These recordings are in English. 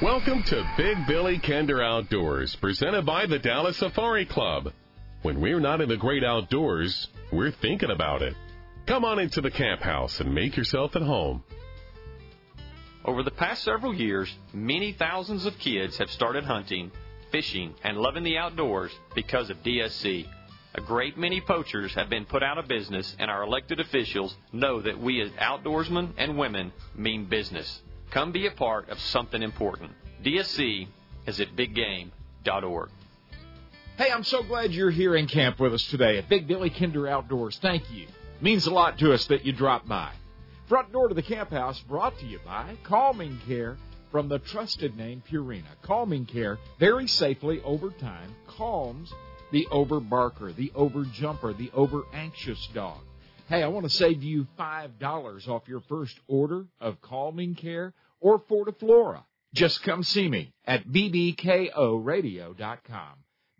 Welcome to Big Billy Kinder Outdoors, presented by the Dallas Safari Club. When we're not in the great outdoors, we're thinking about it. Come on into the camp house and make yourself at home. Over the past several years, many thousands of kids have started hunting, fishing, and loving the outdoors because of DSC. A great many poachers have been put out of business, and our elected officials know that we as outdoorsmen and women mean business. Come be a part of something important. DSC is at biggame.org. Hey, I'm so glad you're here in camp with us today at Big Billy Kinder Outdoors. Thank you. It means a lot to us that you drop by. Front door to the camp house brought to you by Calming Care from the trusted name Purina. Calming Care very safely over time calms the overbarker, the overjumper, the over-anxious dog. Hey, I want to save you $5 off your first order of Calming Care or Fortiflora. Just come see me at bbkoradio.com.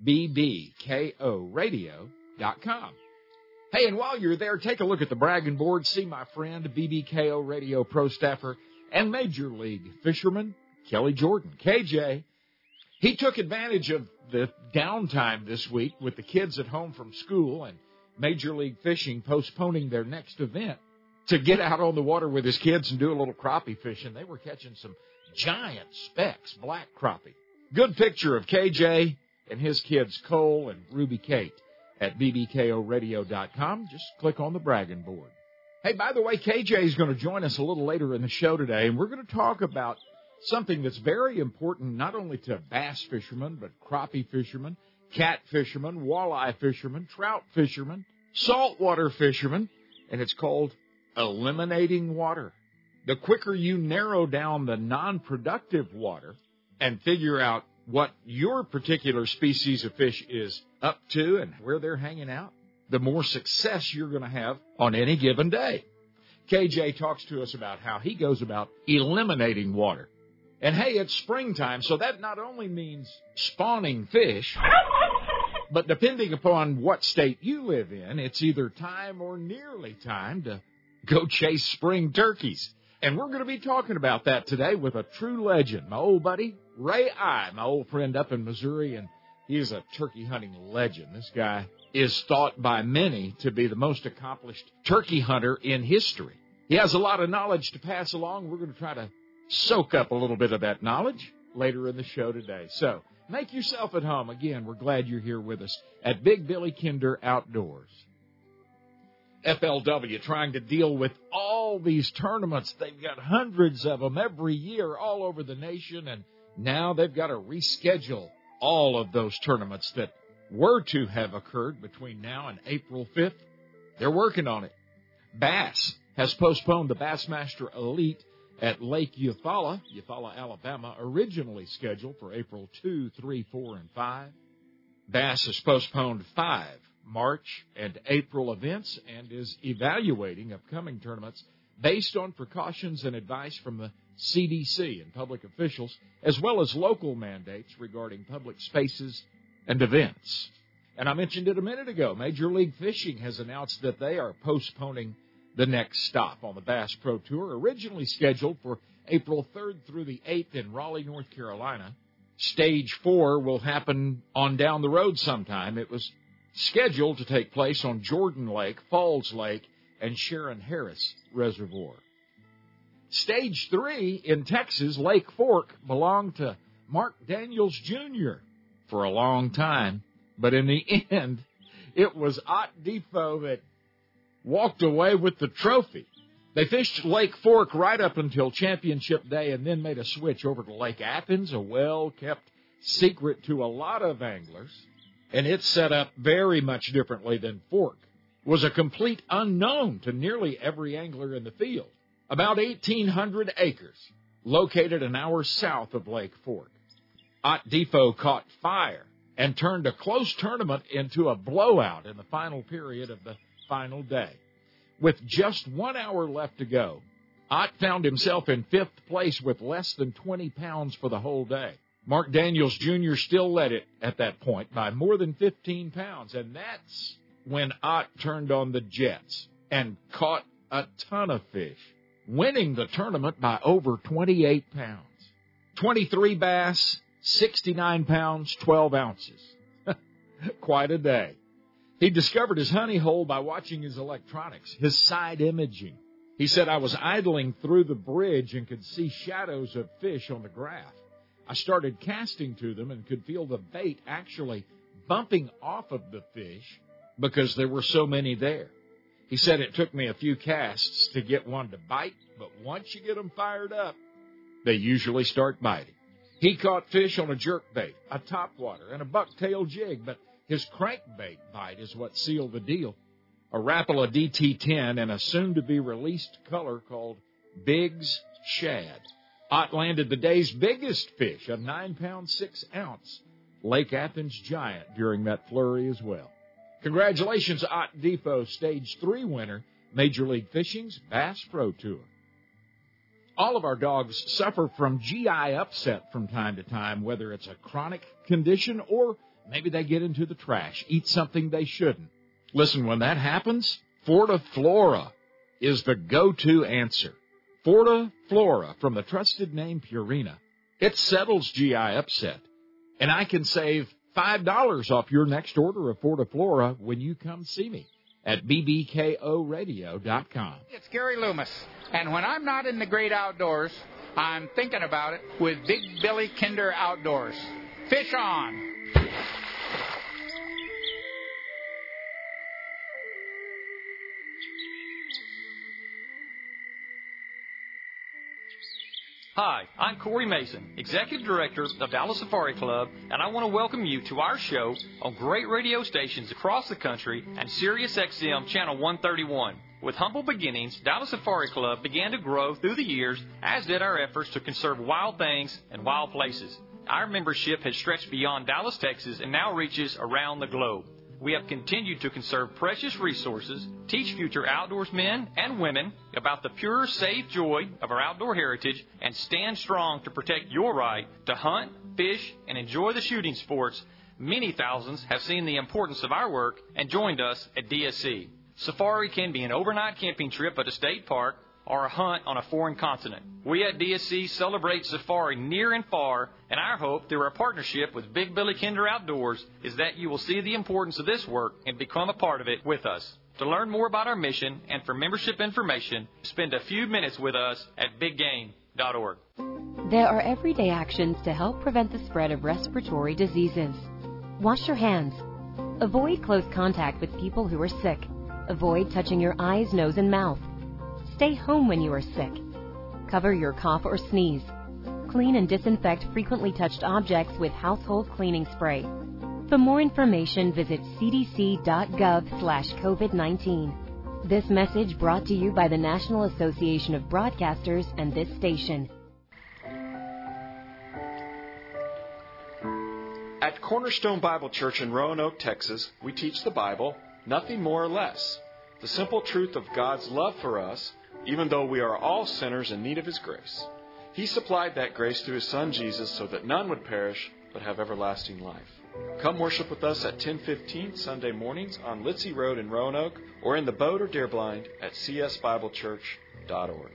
bbkoradio.com. Hey, and while you're there, take a look at the bragging board. See my friend, BBKO Radio Pro Staffer and Major League Fisherman, Kelly Jordan. KJ, he took advantage of the downtime this week with the kids at home from school and Major League Fishing postponing their next event to get out on the water with his kids and do a little crappie fishing. They were catching some giant specks, black crappie. Good picture of KJ and his kids, Cole and Ruby Kate, at bbkoradio.com. Just click on the bragging board. Hey, by the way, KJ is going to join us a little later in the show today, and we're going to talk about something that's very important not only to bass fishermen, but crappie fishermen, cat fishermen, walleye fishermen, trout fishermen, saltwater fishermen, and it's called eliminating water. The quicker you narrow down the non-productive water and figure out what your particular species of fish is up to and where they're hanging out, the more success you're going to have on any given day. KJ talks to us about how he goes about eliminating water. And hey, it's springtime, so that not only means spawning fish, but depending upon what state you live in, it's either time or nearly time to go chase spring turkeys. And we're going to be talking about that today with a true legend, my old buddy, Ray I, my old friend up in Missouri, and he is a turkey hunting legend. This guy is thought by many to be the most accomplished turkey hunter in history. He has a lot of knowledge to pass along. We're going to try to soak up a little bit of that knowledge later in the show today. So make yourself at home. Again, we're glad you're here with us at Big Billy Kinder Outdoors. FLW trying to deal with all these tournaments. They've got hundreds of them every year all over the nation, and now they've got to reschedule all of those tournaments that were to have occurred between now and April 5th. They're working on it. Bass has postponed the Bassmaster Elite at Lake Eufaula, Alabama, originally scheduled for April 2, 3, 4, and 5. Bass has postponed 5 March and April events and is evaluating upcoming tournaments based on precautions and advice from the CDC and public officials, as well as local mandates regarding public spaces and events. And I mentioned it a minute ago, Major League Fishing has announced that they are postponing the next stop on the Bass Pro Tour, originally scheduled for April 3rd through the 8th in Raleigh, North Carolina. Stage 4 will happen on down the road sometime. It was scheduled to take place on Jordan Lake, Falls Lake, and Sharon Harris Reservoir. Stage 3 in Texas, Lake Fork, belonged to Mark Daniels Jr. for a long time, but in the end, it was Ott Defoe that walked away with the trophy. They fished Lake Fork right up until championship day and then made a switch over to Lake Athens, a well-kept secret to a lot of anglers. And it's set up very much differently than Fork. It was a complete unknown to nearly every angler in the field. About 1,800 acres, located an hour south of Lake Fork. Ott Defoe caught fire and turned a close tournament into a blowout in the final period of the final day. With just 1 hour left to go, Ott found himself in 5th place with less than 20 pounds for the whole day. Mark Daniels Jr. still led it at that point by more than 15 pounds, and that's when Ott turned on the jets and caught a ton of fish, winning the tournament by over 28 pounds. 23 bass, 69 pounds, 12 ounces. Quite a day. He discovered his honey hole by watching his electronics, his side imaging. He said, I was idling through the bridge and could see shadows of fish on the graph. I started casting to them and could feel the bait actually bumping off of the fish because there were so many there. He said it took me a few casts to get one to bite, but once you get them fired up, they usually start biting. He caught fish on a jerkbait, a topwater, and a bucktail jig, but his crankbait bite is what sealed the deal. A Rapala DT10 and a soon-to-be-released color called Biggs Shad. Ott landed the day's biggest fish, a 9-pound, 6-ounce Lake Athens giant during that flurry as well. Congratulations, Ott Depot Stage 3 winner, Major League Fishing's Bass Pro Tour. All of our dogs suffer from GI upset from time to time, whether it's a chronic condition or maybe they get into the trash, eat something they shouldn't. Listen, when that happens, Fortiflora is the go-to answer. Fortiflora from the trusted name Purina. It settles GI upset. And I can save $5 off your next order of Fortiflora when you come see me at bbkoradio.com. It's Gary Loomis, and when I'm not in the great outdoors, I'm thinking about it with Big Billy Kinder Outdoors. Fish on! Hi, I'm Corey Mason, Executive Director of Dallas Safari Club, and I want to welcome you to our show on great radio stations across the country and Sirius XM Channel 131. With humble beginnings, Dallas Safari Club began to grow through the years, as did our efforts to conserve wild things and wild places. Our membership has stretched beyond Dallas, Texas, and now reaches around the globe. We have continued to conserve precious resources, teach future outdoorsmen and women about the pure, safe joy of our outdoor heritage, and stand strong to protect your right to hunt, fish, and enjoy the shooting sports. Many thousands have seen the importance of our work and joined us at DSC. Safari can be an overnight camping trip at a state park or a hunt on a foreign continent. We at DSC celebrate safari near and far, and our hope through our partnership with Big Billy Kinder Outdoors is that you will see the importance of this work and become a part of it with us. To learn more about our mission and for membership information, spend a few minutes with us at biggame.org. There are everyday actions to help prevent the spread of respiratory diseases. Wash your hands. Avoid close contact with people who are sick. Avoid touching your eyes, nose, and mouth. Stay home when you are sick. Cover your cough or sneeze. Clean and disinfect frequently touched objects with household cleaning spray. For more information, visit cdc.gov/COVID-19. This message brought to you by the National Association of Broadcasters and this station. At Cornerstone Bible Church in Roanoke, Texas, we teach the Bible, nothing more or less. The simple truth of God's love for us, even though we are all sinners in need of His grace. He supplied that grace through His Son Jesus so that none would perish but have everlasting life. Come worship with us at 10:15 Sunday mornings on Litzy Road in Roanoke or in the boat or Deerblind at csbiblechurch.org.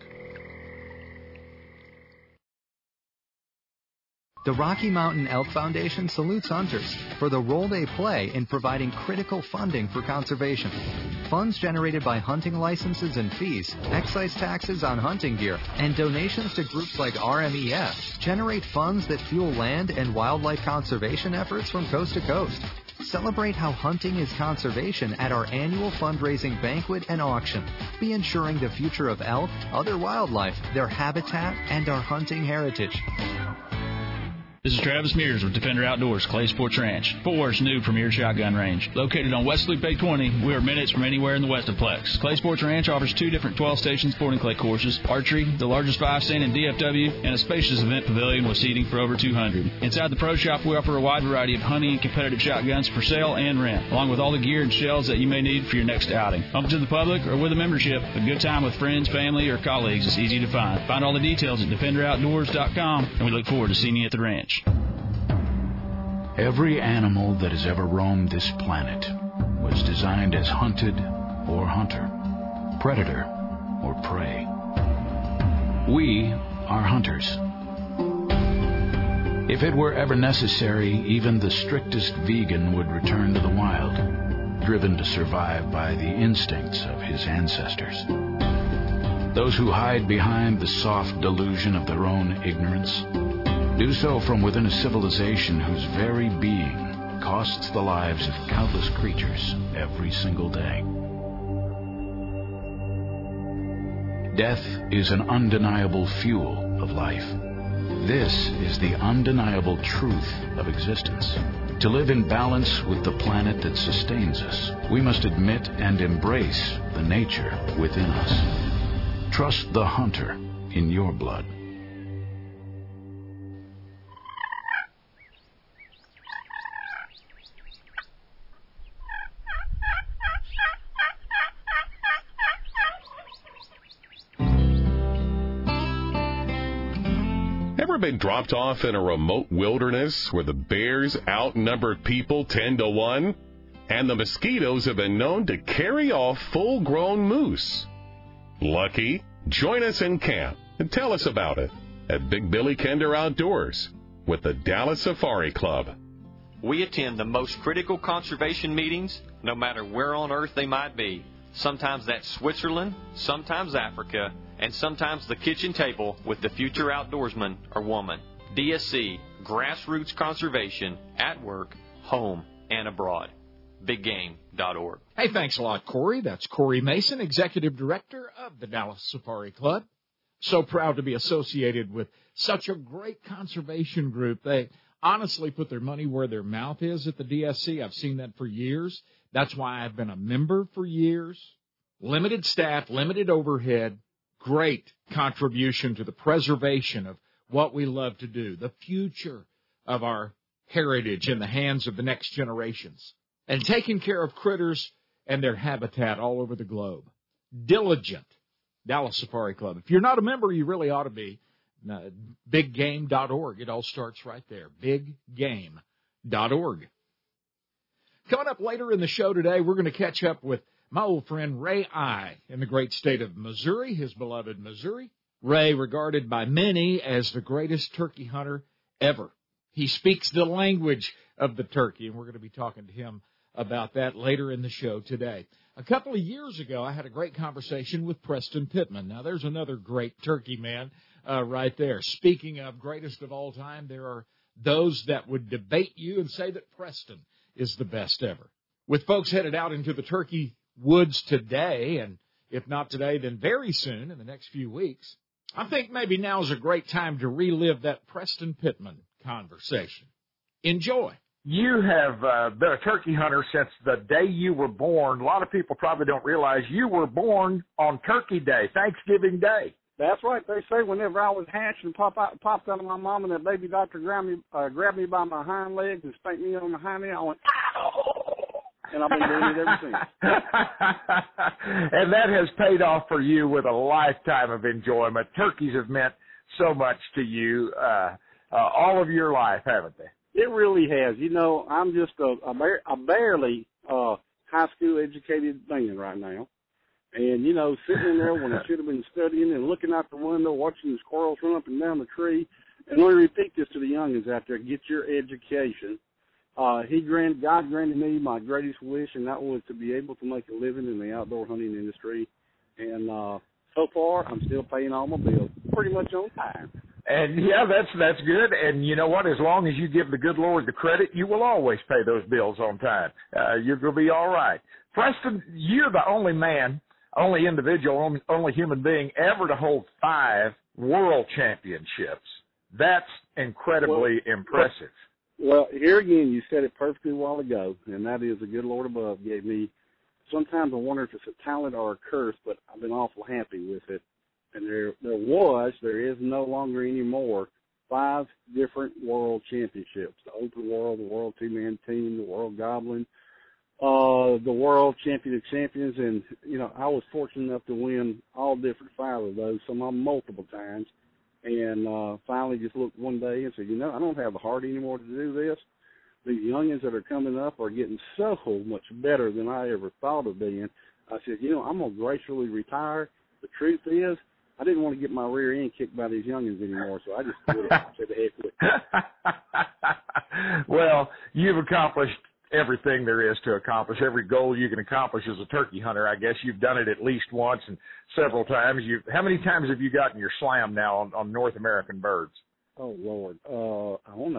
The Rocky Mountain Elk Foundation salutes hunters for the role they play in providing critical funding for conservation. Funds generated by hunting licenses and fees, excise taxes on hunting gear, and donations to groups like RMEF generate funds that fuel land and wildlife conservation efforts from coast to coast. Celebrate how hunting is conservation at our annual fundraising banquet and auction. Be ensuring the future of elk, other wildlife, their habitat, and our hunting heritage. This is Travis Mears with Defender Outdoors, Clay Sports Ranch, Fort Worth's new premier shotgun range. Located on West Loop 820, we are minutes from anywhere in the Westernplex. Clay Sports Ranch offers 2 different 12-station sporting clay courses, archery, the largest 5-stand in DFW, and a spacious event pavilion with seating for over 200. Inside the pro shop, we offer a wide variety of hunting and competitive shotguns for sale and rent, along with all the gear and shells that you may need for your next outing. Open to the public or with a membership, a good time with friends, family, or colleagues is easy to find. Find all the details at DefenderOutdoors.com, and we look forward to seeing you at the ranch. Every animal that has ever roamed this planet was designed as hunted or hunter, predator or prey. We are hunters. If it were ever necessary, even the strictest vegan would return to the wild, driven to survive by the instincts of his ancestors. Those who hide behind the soft delusion of their own ignorance do so from within a civilization whose very being costs the lives of countless creatures every single day. Death is an undeniable fuel of life. This is the undeniable truth of existence. To live in balance with the planet that sustains us, we must admit and embrace the nature within us. Trust the hunter in your blood. Ever been dropped off in a remote wilderness where the bears outnumbered people 10-1? And the mosquitoes have been known to carry off full-grown moose? Lucky? Join us in camp and tell us about it at Big Billy Kinder Outdoors with the Dallas Safari Club. We attend the most critical conservation meetings, no matter where on earth they might be. Sometimes that's Switzerland, sometimes Africa, and sometimes the kitchen table with the future outdoorsman or woman. DSC, grassroots conservation, at work, home, and abroad. BigGame.org. Hey, thanks a lot, Corey. That's Corey Mason, Executive Director of the Dallas Safari Club. So proud to be associated with such a great conservation group. They honestly put their money where their mouth is at the DSC. I've seen that for years. That's why I've been a member for years. Limited staff, limited overhead, great contribution to the preservation of what we love to do, the future of our heritage in the hands of the next generations, and taking care of critters and their habitat all over the globe. Diligent, Dallas Safari Club. If you're not a member, you really ought to be. BigGame.org. It all starts right there. BigGame.org. Coming up later in the show today, we're going to catch up with my old friend Ray I in the great state of Missouri, his beloved Missouri. Ray, regarded by many as the greatest turkey hunter ever. He speaks the language of the turkey, and we're going to be talking to him about that later in the show today. A couple of years ago, I had a great conversation with Preston Pittman. Now, there's another great turkey man right there. Speaking of greatest of all time, there are those that would debate you and say that Preston is the best ever. With folks headed out into the turkey woods today, and if not today, then very soon in the next few weeks, I think maybe now is a great time to relive that Preston Pittman conversation. Enjoy. You have been a turkey hunter since the day you were born. A lot of people probably don't realize you were born on Turkey Day, Thanksgiving Day. That's right. They say whenever I was hatched and popped out of my mom and that baby doctor grabbed me by my hind legs and spanked me on the hind end, I went, ow! And I've been doing it ever since. And that has paid off for you with a lifetime of enjoyment. Turkeys have meant so much to you all of your life, haven't they? It really has. You know, I'm just a barely high school educated man right now. And, you know, sitting in there when I should have been studying and looking out the window, watching the squirrels run up and down the tree. And let me repeat this to the youngins out there, get your education. God granted me my greatest wish, and that was to be able to make a living in the outdoor hunting industry. And so far, I'm still paying all my bills pretty much on time. And, yeah, that's good. And you know what? As long as you give the good Lord the credit, you will always pay those bills on time. You're going to be all right. Preston, you're the only man, only individual, only human being ever to hold 5 world championships. That's incredibly impressive. Well, here again, you said it perfectly a while ago, and that is the good Lord above gave me. Sometimes I wonder if it's a talent or a curse, but I've been awful happy with it. And there is no longer anymore 5 different world championships: the Open World, the World Two-Man Team, the World Goblin, the World Champion of Champions. And, you know, I was fortunate enough to win all different 5 of those, some of them multiple times. And finally just looked one day and said, you know, I don't have the heart anymore to do this. These youngins that are coming up are getting so much better than I ever thought of being. I said, you know, I'm going to gracefully retire. The truth is, I didn't want to get my rear end kicked by these youngins anymore, so I just said the heck with it. Well, you've accomplished everything there is to accomplish. Every goal you can accomplish as a turkey hunter. I guess you've done it at least once and several times. How many times have you gotten your slam now on North American birds? Oh, Lord. I don't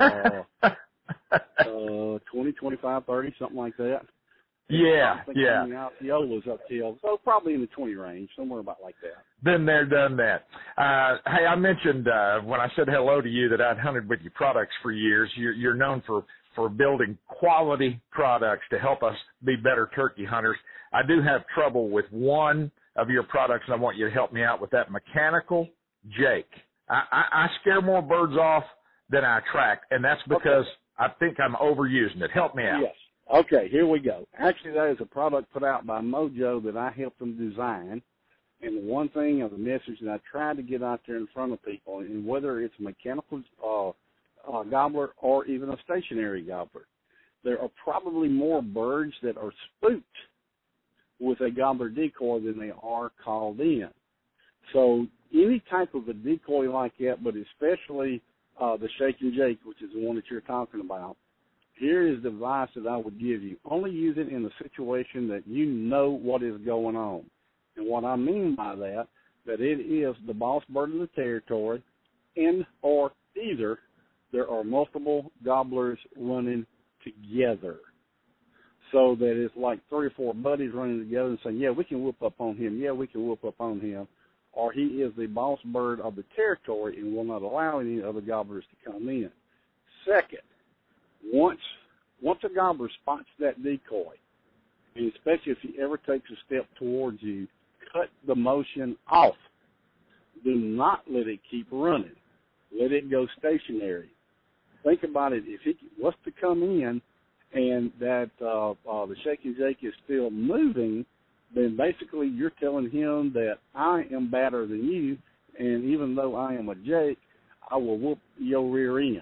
know. 20, 25, 30, something like that. Yeah. Osceola's up till, so probably in the 20 range, somewhere about like that. Been there, done that. Hey, I mentioned when I said hello to you that I'd hunted with your products for years. You're known for building quality products to help us be better turkey hunters. I do have trouble with one of your products, and I want you to help me out with that mechanical Jake. I scare more birds off than I attract, and that's because I think I'm overusing it. Help me out. Yes. Okay, here we go. Actually, that is a product put out by Mojo that I helped them design. And the one thing of the message that I tried to get out there in front of people, and whether it's a mechanical gobbler or even a stationary gobbler, there are probably more birds that are spooked with a gobbler decoy than they are called in. So any type of a decoy like that, but especially the Shaking Jake, which is the one that you're talking about, here is the advice that I would give you. Only use it in a situation that you know what is going on. And what I mean by that it is the boss bird of the territory and or either there are multiple gobblers running together. So that it's like 3 or 4 buddies running together and saying, yeah, we can whoop up on him. Yeah, we can whoop up on him. Or he is the boss bird of the territory and will not allow any other gobblers to come in. Second, once a gobbler spots that decoy, and especially if he ever takes a step towards you, cut the motion off. Do not let it keep running. Let it go stationary. Think about it. If he was to come in and that the Shaking Jake is still moving, then basically you're telling him that I am better than you, and even though I am a Jake, I will whoop your rear end.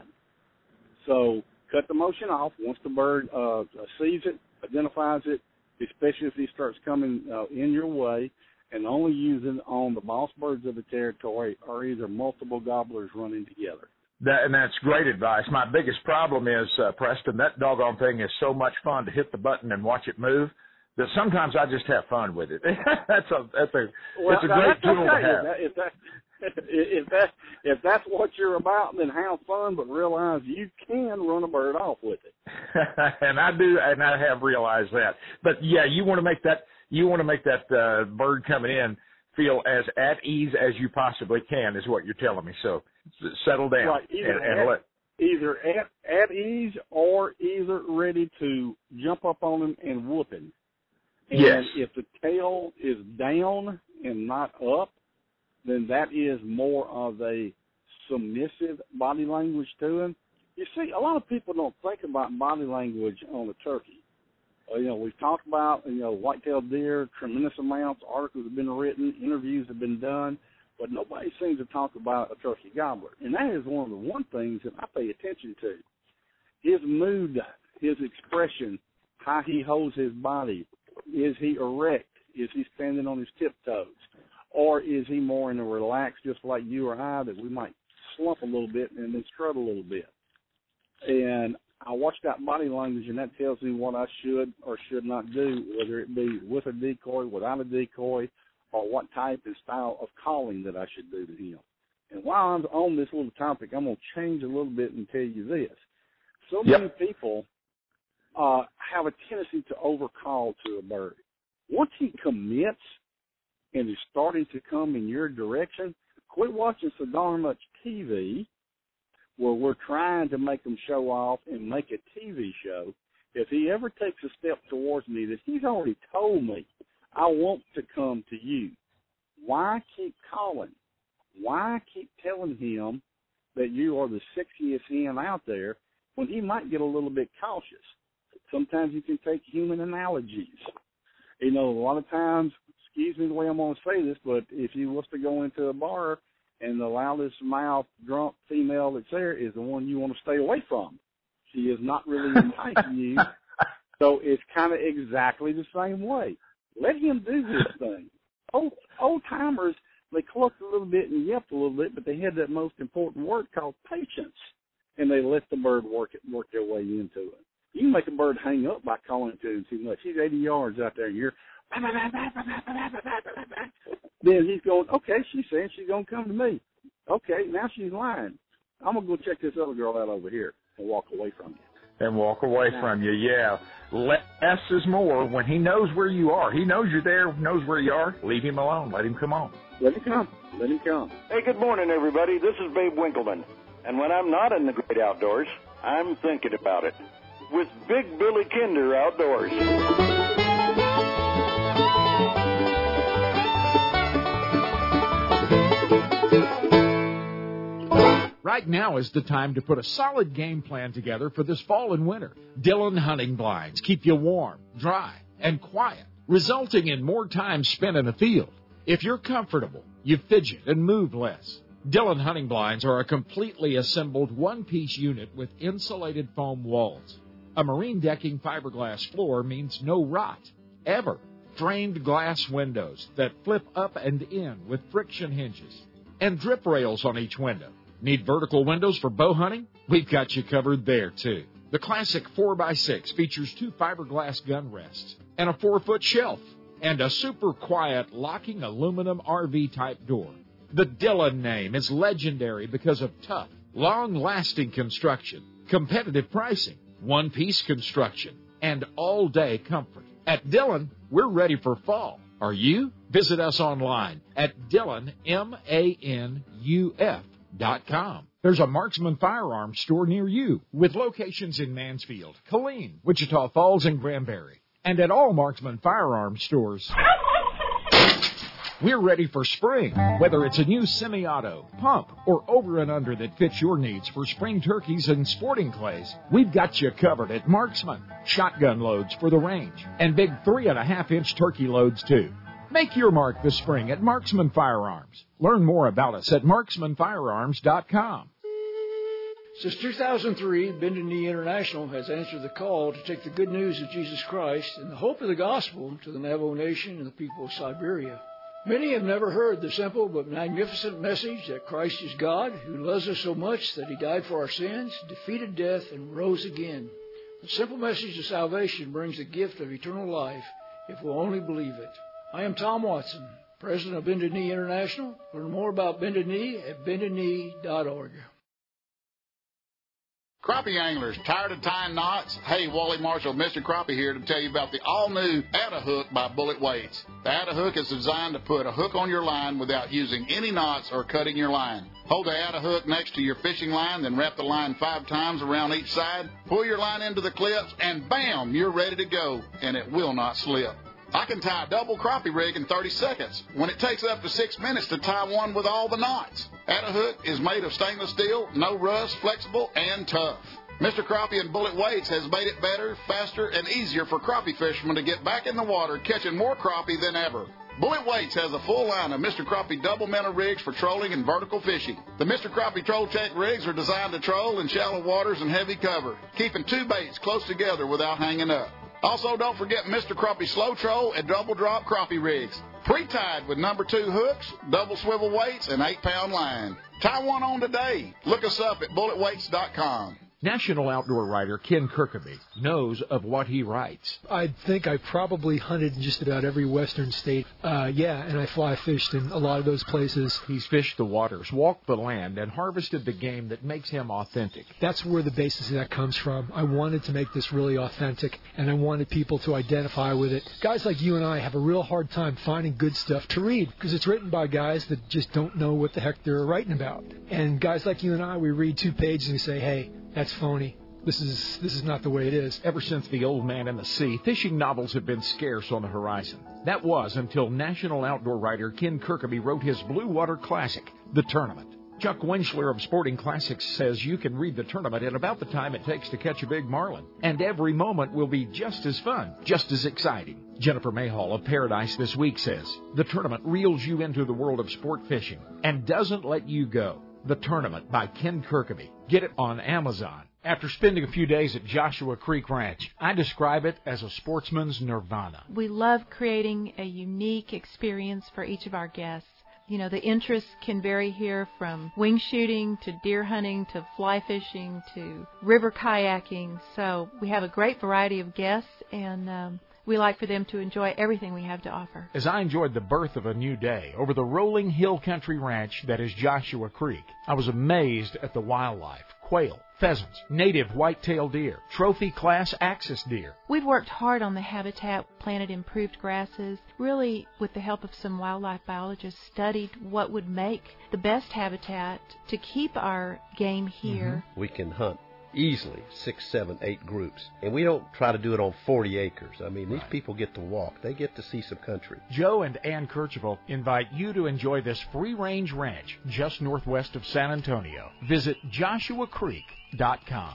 So cut the motion off once the bird sees it, identifies it, especially if he starts coming in your way, and only use it on the boss birds of the territory or either multiple gobblers running together. And that's great advice. My biggest problem is, Preston, that doggone thing is so much fun to hit the button and watch it move that sometimes I just have fun with it. It's a great tool to have. If that's what you're about, then have fun, but realize you can run a bird off with it. And I do, and I have realized that. But yeah, you want to make that bird coming in feel as at ease as you possibly can, is what you're telling me. So settle down. Right. Either at ease or either ready to jump up on him and whoop him. And yes. If the tail is down and not up, then that is more of a submissive body language to him. You see, a lot of people don't think about body language on a turkey. We've talked about, white-tailed deer, tremendous amounts, articles have been written, interviews have been done, but nobody seems to talk about a turkey gobbler. And that is one of the things that I pay attention to. His mood, his expression, how he holds his body. Is he erect? Is he standing on his tiptoes? Or is he more in a relaxed, just like you or I, that we might slump a little bit and then strut a little bit? And I watch that body language, and that tells me what I should or should not do, whether it be with a decoy, without a decoy, or what type and style of calling that I should do to him. And while I'm on this little topic, I'm going to change a little bit and tell you this. So many people have a tendency to overcall to a bird. Once he commits and is starting to come in your direction, quit watching so darn much TV where we're trying to make them show off and make a TV show. If he ever takes a step towards me that he's already told me, I want to come to you, why keep calling? Why keep telling him that you are the sexiest hen out there when he might get a little bit cautious? Sometimes you can take human analogies. A lot of times, excuse me the way I'm going to say this, but if you was to go into a bar and the loudest mouth drunk female that's there is the one you want to stay away from. She is not really enticing you. So it's kind of exactly the same way. Let him do his thing. Old timers They clucked a little bit and yelped a little bit, but they had that most important word called patience, and they let the bird work their way into it. You can make a bird hang up by calling to him too much. He's 80 yards out there, and you're then he's going, okay, she's saying she's going to come to me. Okay, now she's lying. I'm going to go check this other girl out over here and walk away from you. And walk away from you, yeah. Less is more. When he knows where you are, he knows you're there, knows where you are, leave him alone. Let him come on. Let him come. Let him come. Hey, good morning, everybody. This is Babe Winkleman. And when I'm not in the great outdoors, I'm thinking about it. With Big Billy Kinder Outdoors. Right now is the time to put a solid game plan together for this fall and winter. Dillon hunting blinds keep you warm, dry, and quiet, resulting in more time spent in the field. If you're comfortable, you fidget and move less. Dillon hunting blinds are a completely assembled one-piece unit with insulated foam walls. A marine decking fiberglass floor means no rot, ever. Framed glass windows that flip up and in with friction hinges. And drip rails on each window. Need vertical windows for bow hunting? We've got you covered there, too. The classic 4x6 features 2 fiberglass gun rests and a 4-foot shelf and a super quiet locking aluminum RV-type door. The Dillon name is legendary because of tough, long-lasting construction, competitive pricing, one-piece construction, and all-day comfort. At Dillon, we're ready for fall. Are you? Visit us online at Dillon, MANUF.com. There's a Marksman Firearms store near you with locations in Mansfield, Killeen, Wichita Falls, and Granbury. And at all Marksman Firearms stores, we're ready for spring. Whether it's a new semi-auto, pump, or over and under that fits your needs for spring turkeys and sporting clays, we've got you covered at Marksman. Shotgun loads for the range and big 3.5-inch turkey loads, too. Make your mark this spring at Marksman Firearms. Learn more about us at marksmanfirearms.com. Since 2003, Bended Knee International has answered the call to take the good news of Jesus Christ and the hope of the gospel to the Navajo Nation and the people of Siberia. Many have never heard the simple but magnificent message that Christ is God, who loves us so much that he died for our sins, defeated death, and rose again. The simple message of salvation brings the gift of eternal life if we'll only believe it. I am Tom Watson, president of Bended Knee International. Learn more about Bended Knee at bendedknee.org. Crappie anglers, tired of tying knots? Hey, Wally Marshall, Mr. Crappie here to tell you about the all-new Atta Hook by Bullet Weights. The Atta Hook is designed to put a hook on your line without using any knots or cutting your line. Hold the Atta Hook next to your fishing line, then wrap the line 5 times around each side. Pull your line into the clips, and bam, you're ready to go, and it will not slip. I can tie a double crappie rig in 30 seconds when it takes up to 6 minutes to tie one with all the knots. Atta Hook is made of stainless steel, no rust, flexible, and tough. Mr. Crappie and Bullet Weights has made it better, faster, and easier for crappie fishermen to get back in the water catching more crappie than ever. Bullet Weights has a full line of Mr. Crappie double minnow rigs for trolling and vertical fishing. The Mr. Crappie Troll Tech rigs are designed to troll in shallow waters and heavy cover, keeping 2 baits close together without hanging up. Also, don't forget Mr. Crappie Slow Troll and Double Drop Crappie rigs. Pre-tied with number 2 hooks, double swivel weights, and 8-pound line. Tie one on today. Look us up at bulletweights.com. National outdoor writer Ken Kirkaby knows of what he writes. I think I probably hunted in just about every western state. And I fly fished in a lot of those places. He's fished the waters, walked the land, and harvested the game that makes him authentic. That's where the basis of that comes from. I wanted to make this really authentic, and I wanted people to identify with it. Guys like you and I have a real hard time finding good stuff to read because it's written by guys that just don't know what the heck they're writing about. And guys like you and I, we read 2 pages and we say, hey, that's phony. This is not the way it is. Ever since The Old Man and the Sea, fishing novels have been scarce on the horizon. That was until national outdoor writer Ken Kirkaby wrote his Blue Water Classic, The Tournament. Chuck Winchler of Sporting Classics says you can read The Tournament in about the time it takes to catch a big marlin. And every moment will be just as fun, just as exciting. Jennifer Mayhall of Paradise This Week says, The Tournament reels you into the world of sport fishing and doesn't let you go. The Tournament by Ken Kirkaby. Get it on Amazon. After spending a few days at Joshua Creek Ranch, I describe it as a sportsman's nirvana. We love creating a unique experience for each of our guests. You know, the interests can vary here from wing shooting to deer hunting to fly fishing to river kayaking. So we have a great variety of guests, and we like for them to enjoy everything we have to offer. As I enjoyed the birth of a new day over the rolling hill country ranch that is Joshua Creek, I was amazed at the wildlife. Quail, pheasants, native white-tailed deer, trophy class axis deer. We've worked hard on the habitat, planted improved grasses, really with the help of some wildlife biologists studied what would make the best habitat to keep our game here. We can hunt easily 6, 7, 8 groups. And we don't try to do it on 40 acres. I mean, these people get to walk. They get to see some country. Joe and Ann Kercheval invite you to enjoy this free-range ranch just northwest of San Antonio. Visit JoshuaCreek.com.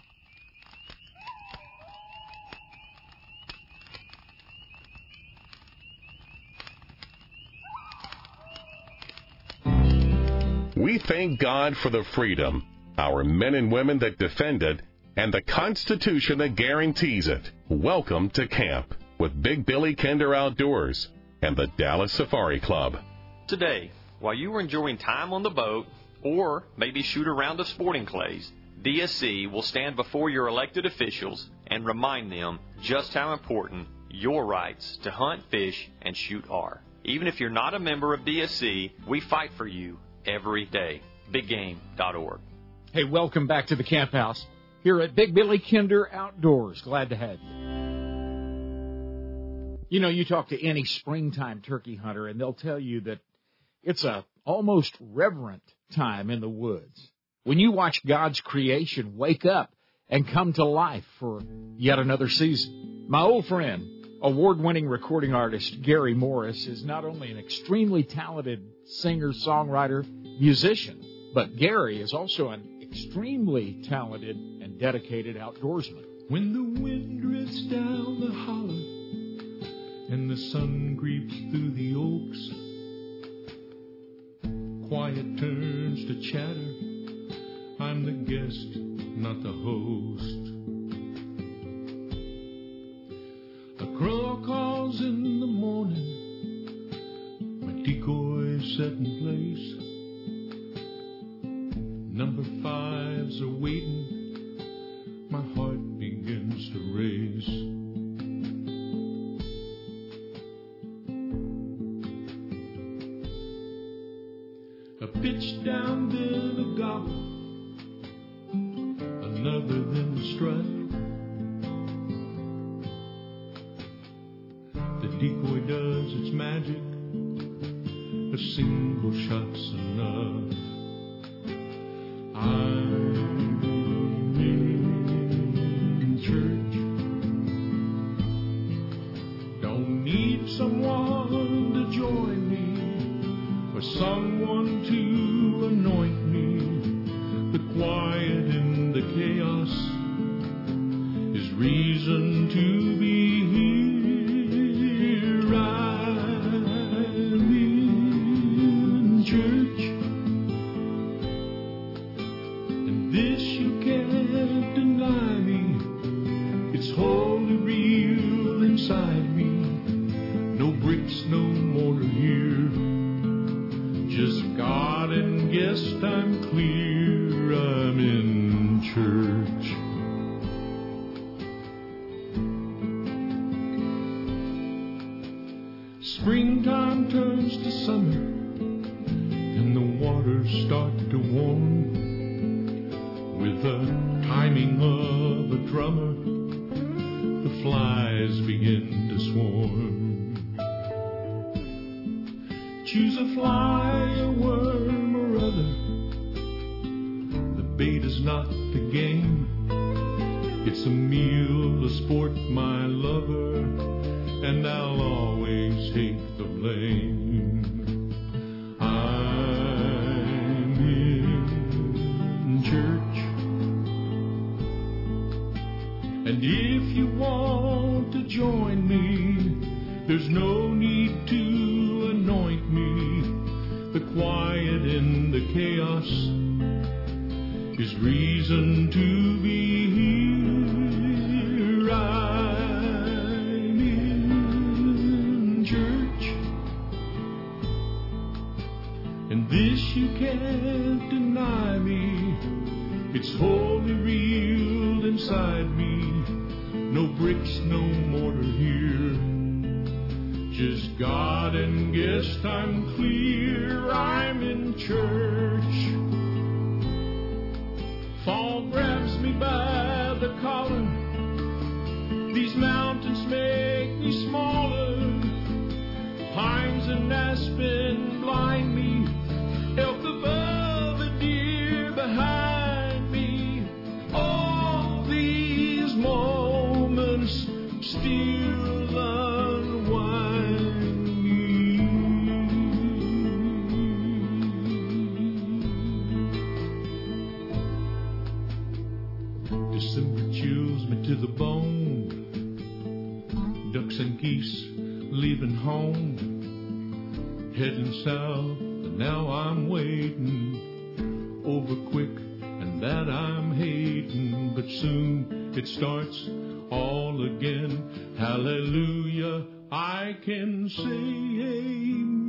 We thank God for the freedom, our men and women that defend it, and the Constitution that guarantees it. Welcome to camp with Big Billy Kinder Outdoors and the Dallas Safari Club. Today, while you are enjoying time on the boat or maybe shoot around the sporting clays, DSC will stand before your elected officials and remind them just how important your rights to hunt, fish, and shoot are. Even if you're not a member of DSC, we fight for you every day. BigGame.org. Hey, welcome back to the Camp House here at Big Billy Kinder Outdoors. Glad to have you. You know, you talk to any springtime turkey hunter, and they'll tell you that it's a almost reverent time in the woods. When you watch God's creation wake up and come to life for yet another season. My old friend, award-winning recording artist Gary Morris, is not only an extremely talented singer, songwriter, musician, but Gary is also an extremely talented and dedicated outdoorsman. When the wind drifts down the hollow and the sun creeps through the oaks, quiet turns to chatter. I'm the guest, not the host. A crow calls in the morning, my decoy is set in place. Number 5s are waiting, my heart begins to race. A pitch down, then a gobble, another then a strike. The decoy does its magic, a single shot's enough. I'm in church, don't need someone to join me or someone to anoint me. The quiet in the chaos is reason to be here. I'm in church, this you can't deny me. It's wholly real inside me. No bricks, no mortar here. Just God and guest, I'm clear. I'm in church. Springtime turns to summer and the waters start to warm. With the timing of a drummer, the flies begin to swarm. Choose a fly, a worm, or other. The bait is not the game. It's a meal, a sport, my lover, and I'll always take the blame. I'm in church. And if you want to join me, there's no need to anoint me. The quiet in the chaos is reason to be here. I'm in church, you can't deny me. It's wholly real inside me. No bricks, no mortar here. Just God and guest, I'm clear. I'm in church. Fall grabs me by the collar. These mountains make me smaller. Pines and aspen blind me. Elk above, a deer behind me. All these moments still unwind me. December chills me to the bone. Ducks and geese leaving home, heading south, and now I'm waiting. Over quick, and that I'm hating, but soon it starts all again. Hallelujah, I can say amen.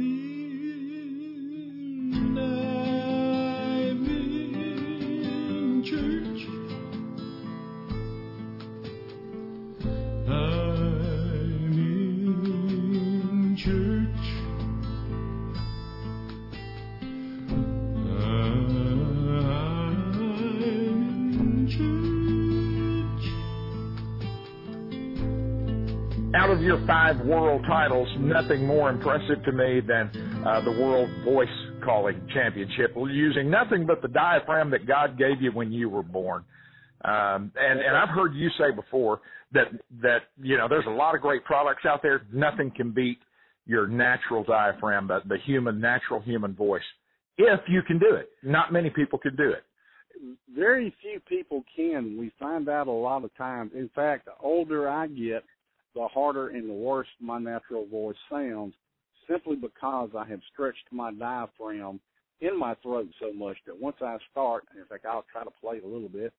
I'm in church. Out of your 5 world titles, nothing more impressive to me than the World Voice Calling Championship, using nothing but the diaphragm that God gave you when you were born. And I've heard you say before that you know, there's a lot of great products out there. Nothing can beat your natural diaphragm, the natural human voice, if you can do it. Not many people can do it. Very few people can. We find out a lot of times. In fact, the older I get, the harder and the worse my natural voice sounds, simply because I have stretched my diaphragm in my throat so much that once I start, in fact, I'll try to play a little bit.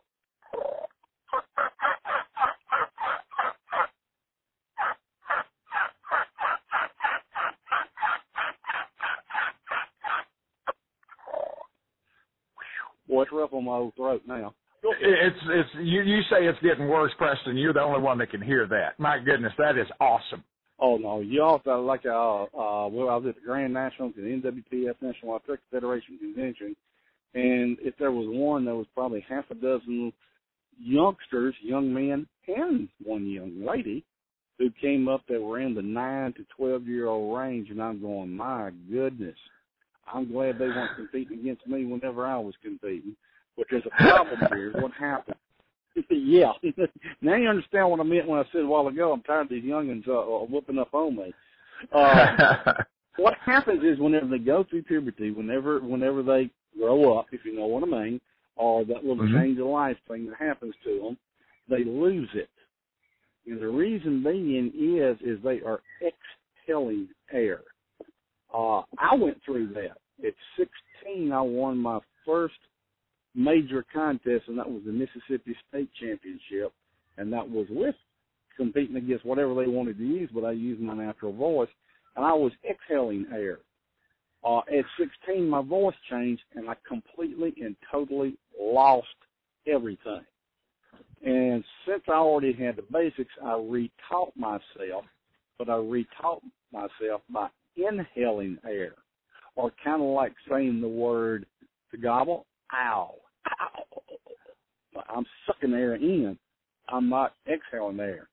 Boy, it's rough on my old throat now. It's you say it's getting worse, Preston. You're the only one that can hear that. My goodness, that is awesome. Oh no, you also like well, I was at the Grand Nationals and the NWPF National Athletic Federation convention, and if there was one, there was probably half a dozen youngsters, young men, and one young lady who came up that were in the 9 to 12-year-old range, and I'm going, my goodness, I'm glad they weren't competing against me whenever I was competing. But there's a problem here. What happened? Yeah. Now you understand what I meant when I said a while ago, I'm tired of these youngins whooping up on me. What happens is whenever they go through puberty, whenever they grow up, if you know what I mean, or that little change of life thing that happens to them, they lose it. And the reason being is they are exhaling air. I went through that. At 16, I won my first major contest, and that was the Mississippi State Championship, and that was with competing against whatever they wanted to use, but I used my natural voice, and I was exhaling air. At 16, my voice changed, and I completely and totally lost everything. And since I already had the basics, I retaught myself, but I retaught myself by inhaling air, or kind of like saying the word to gobble, ow, ow. I'm sucking air in. I'm not exhaling air.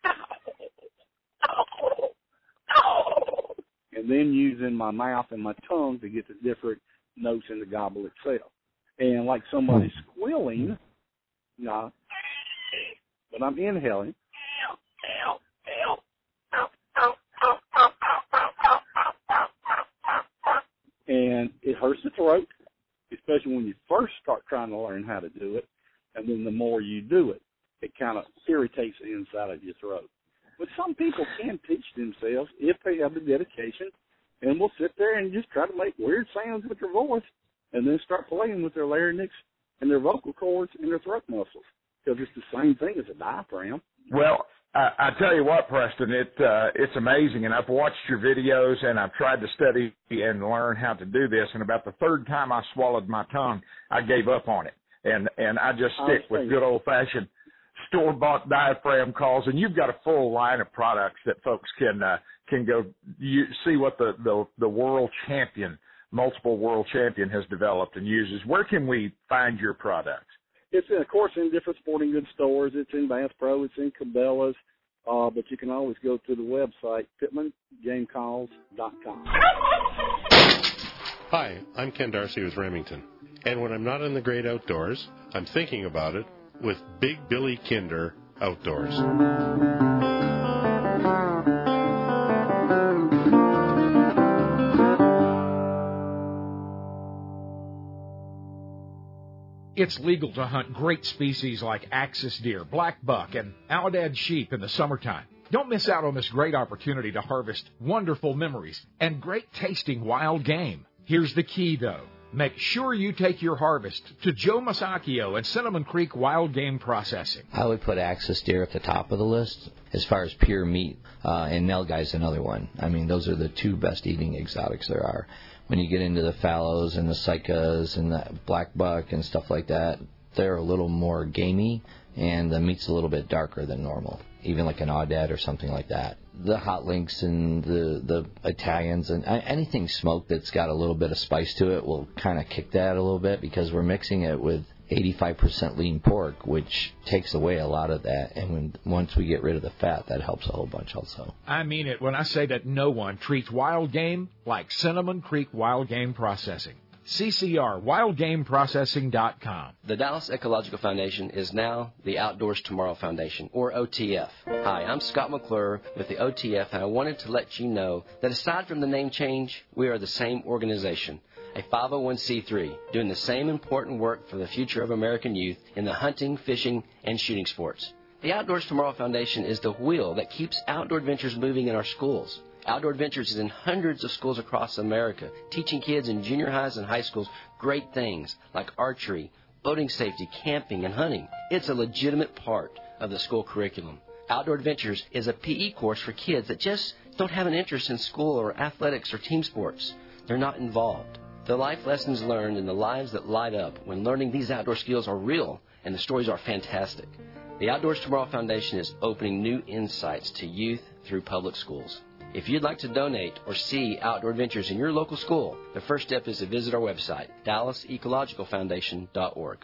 Ow, ow, ow. And then using my mouth and my tongue to get the different notes in the gobble itself. And like somebody squealing, but I'm inhaling. And it hurts the throat, especially when you first start trying to learn how to do it. And then the more you do it, it kind of irritates the inside of your throat. But some people can teach themselves if they have the dedication, and will sit there and just try to make weird sounds with their voice and then start playing with their larynx and their vocal cords and their throat muscles, because it's the same thing as a diaphragm. Well, I tell you what, Preston, it's amazing, and I've watched your videos, and I've tried to study and learn how to do this, and about the third time I swallowed my tongue, I gave up on it, and I just stick with good old-fashioned store-bought diaphragm calls, and you've got a full line of products that folks can go see what the world champion, multiple world champion, has developed and uses. Where can we find your products? It's, of course, in different sporting goods stores. It's in Bass Pro. It's in Cabela's. But you can always go to the website, PittmanGameCalls.com. Hi, I'm Ken Darcy with Remington. And when I'm not in the great outdoors, I'm thinking about it with Big Billy Kinder Outdoors. It's legal to hunt great species like axis deer, black buck, and Aladad sheep in the summertime. Don't miss out on this great opportunity to harvest wonderful memories and great tasting wild game. Here's the key, though. Make sure you take your harvest to Joe Masacchio and Cinnamon Creek Wild Game Processing. I would put axis deer at the top of the list as far as pure meat, and Nilgai's another one. I mean, those are the two best eating exotics there are. When you get into the fallows and the cycas and the black buck and stuff like that, they're a little more gamey, and the meat's a little bit darker than normal, even like an aoudad or something like that. The hot links and the Italians and anything smoked that's got a little bit of spice to it will kind of kick that a little bit, because we're mixing it with 85% lean pork, which takes away a lot of that. And once we get rid of the fat, that helps a whole bunch also. I mean it when I say that no one treats wild game like Cinnamon Creek Wild Game Processing. CCR, WildGameProcessing.com. The Dallas Ecological Foundation is now the Outdoors Tomorrow Foundation, or OTF. Hi, I'm Scott McClure with the OTF, and I wanted to let you know that aside from the name change, we are the same organization, a 501c3, doing the same important work for the future of American youth in the hunting, fishing, and shooting sports. The Outdoors Tomorrow Foundation is the wheel that keeps outdoor adventures moving in our schools. Outdoor Adventures is in hundreds of schools across America, teaching kids in junior highs and high schools great things like archery, boating safety, camping, and hunting. It's a legitimate part of the school curriculum. Outdoor Adventures is a PE course for kids that just don't have an interest in school or athletics or team sports. They're not involved. The life lessons learned and the lives that light up when learning these outdoor skills are real, and the stories are fantastic. The Outdoors Tomorrow Foundation is opening new insights to youth through public schools. If you'd like to donate or see Outdoor Adventures in your local school, the first step is to visit our website, DallasEcologicalFoundation.org.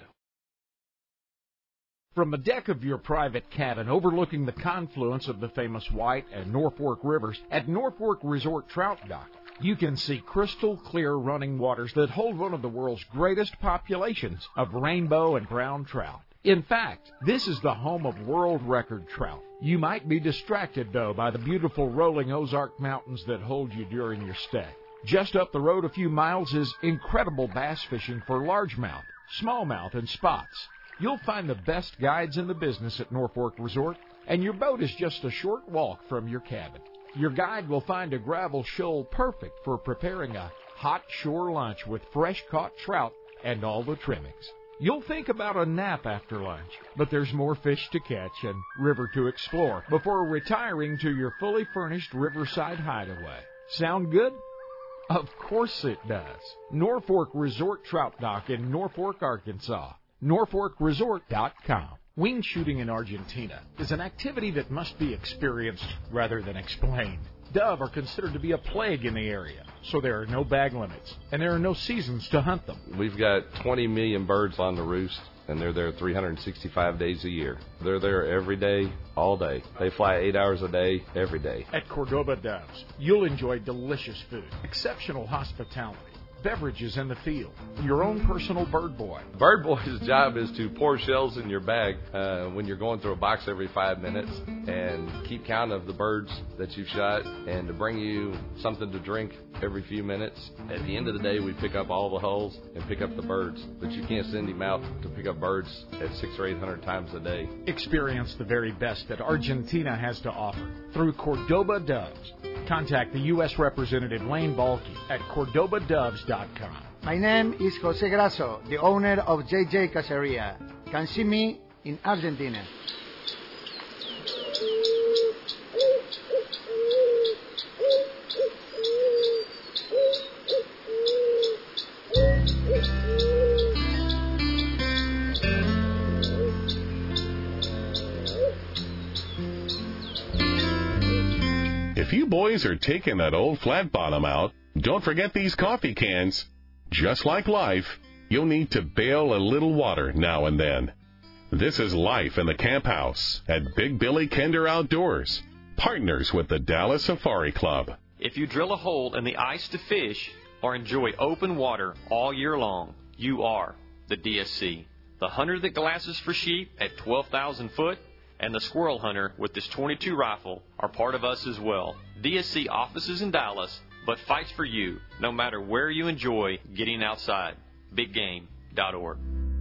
From the deck of your private cabin overlooking the confluence of the famous White and Norfork rivers at Norfork Resort Trout Dock, you can see crystal clear running waters that hold one of the world's greatest populations of rainbow and brown trout. In fact, this is the home of world record trout. You might be distracted, though, by the beautiful rolling Ozark Mountains that hold you during your stay. Just up the road a few miles is incredible bass fishing for largemouth, smallmouth, and spots. You'll find the best guides in the business at Norfork Resort, and your boat is just a short walk from your cabin. Your guide will find a gravel shoal perfect for preparing a hot shore lunch with fresh-caught trout and all the trimmings. You'll think about a nap after lunch, but there's more fish to catch and river to explore before retiring to your fully furnished riverside hideaway. Sound good? Of course it does. Norfork Resort Trout Dock in Norfork, Arkansas. NorforkResort.com. Wing shooting in Argentina is an activity that must be experienced rather than explained. Dove are considered to be a plague in the area, so there are no bag limits, and there are no seasons to hunt them. We've got 20 million birds on the roost, and they're there 365 days a year. They're there every day, all day. They fly 8 hours a day, every day. At Cordoba Doves, you'll enjoy delicious food, exceptional hospitality, beverages in the field, your own personal bird boy. Bird boy's job is to pour shells in your bag when you're going through a box every 5 minutes and keep count of the birds that you've shot and to bring you something to drink every few minutes. At the end of the day, we pick up all the hulls and pick up the birds, but you can't send him out to pick up birds at 600 or 800 times a day. Experience the very best that Argentina has to offer through Cordoba Doves. Contact the U.S. Representative Lane Balky at CordobaDoves.com. My name is Jose Grasso, the owner of JJ Caceria. Can see me in Argentina. If you boys are taking that old flat bottom out, don't forget these coffee cans. Just like life, you'll need to bail a little water now and then. This is life in the camp house at Big Billy Kinder Outdoors, partners with the Dallas Safari Club. If you drill a hole in the ice to fish or enjoy open water all year long, you are the DSC. The hunter that glasses for sheep at 12,000 foot and the squirrel hunter with this .22 rifle are part of us as well. DSC offices in Dallas, but fights for you no matter where you enjoy getting outside. BigGame.org.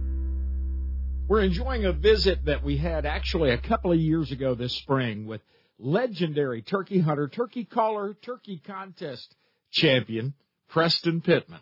We're enjoying a visit that we had actually a couple of years ago this spring with legendary turkey hunter, turkey caller, turkey contest champion, Preston Pittman.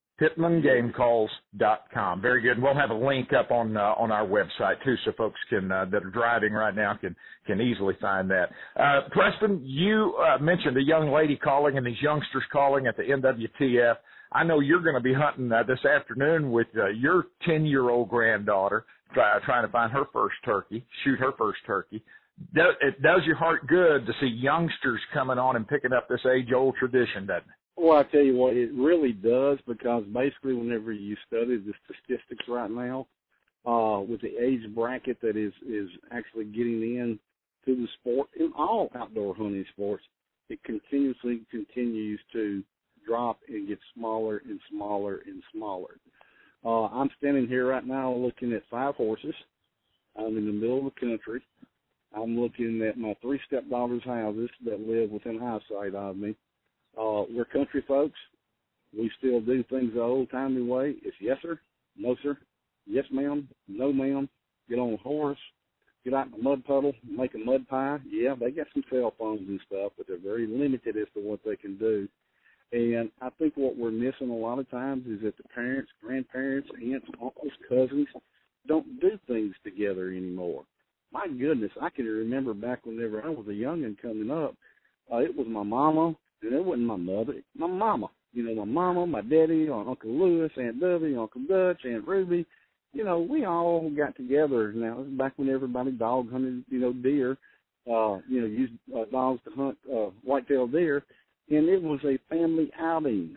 PittmanGameCalls.com. Very good. We'll have a link up on our website too, so folks can that are driving right now can easily find that. Preston, you mentioned a young lady calling and these youngsters calling at the NWTF. I know you're going to be hunting this afternoon with your 10-year-old granddaughter, trying to find her first turkey, shoot her first turkey. It does your heart good to see youngsters coming on and picking up this age-old tradition, doesn't it? Well, I tell you what, it really does, because basically whenever you study the statistics right now, with the age bracket that is actually getting in to the sport, in all outdoor hunting sports, it continuously continues to drop and get smaller and smaller and smaller. I'm standing here right now looking at 5 horses. I'm in the middle of the country. I'm looking at my 3 stepdaughters' houses that live within eyesight of me. We're country folks. We still do things the old-timey way. It's yes, sir, no, sir, yes, ma'am, no, ma'am, get on a horse, get out in the mud puddle, make a mud pie. Yeah, they got some cell phones and stuff, but they're very limited as to what they can do. And I think what we're missing a lot of times is that the parents, grandparents, aunts, uncles, cousins don't do things together anymore. My goodness, I can remember back whenever I was a youngin' coming up, it was my mama, and it wasn't my mother, my mama. You know, my mama, my daddy, Uncle Lewis, Aunt Dovey, Uncle Dutch, Aunt Ruby. You know, we all got together. Now, this is back when everybody dog hunted, deer, used dogs to hunt whitetail deer, and it was a family outing.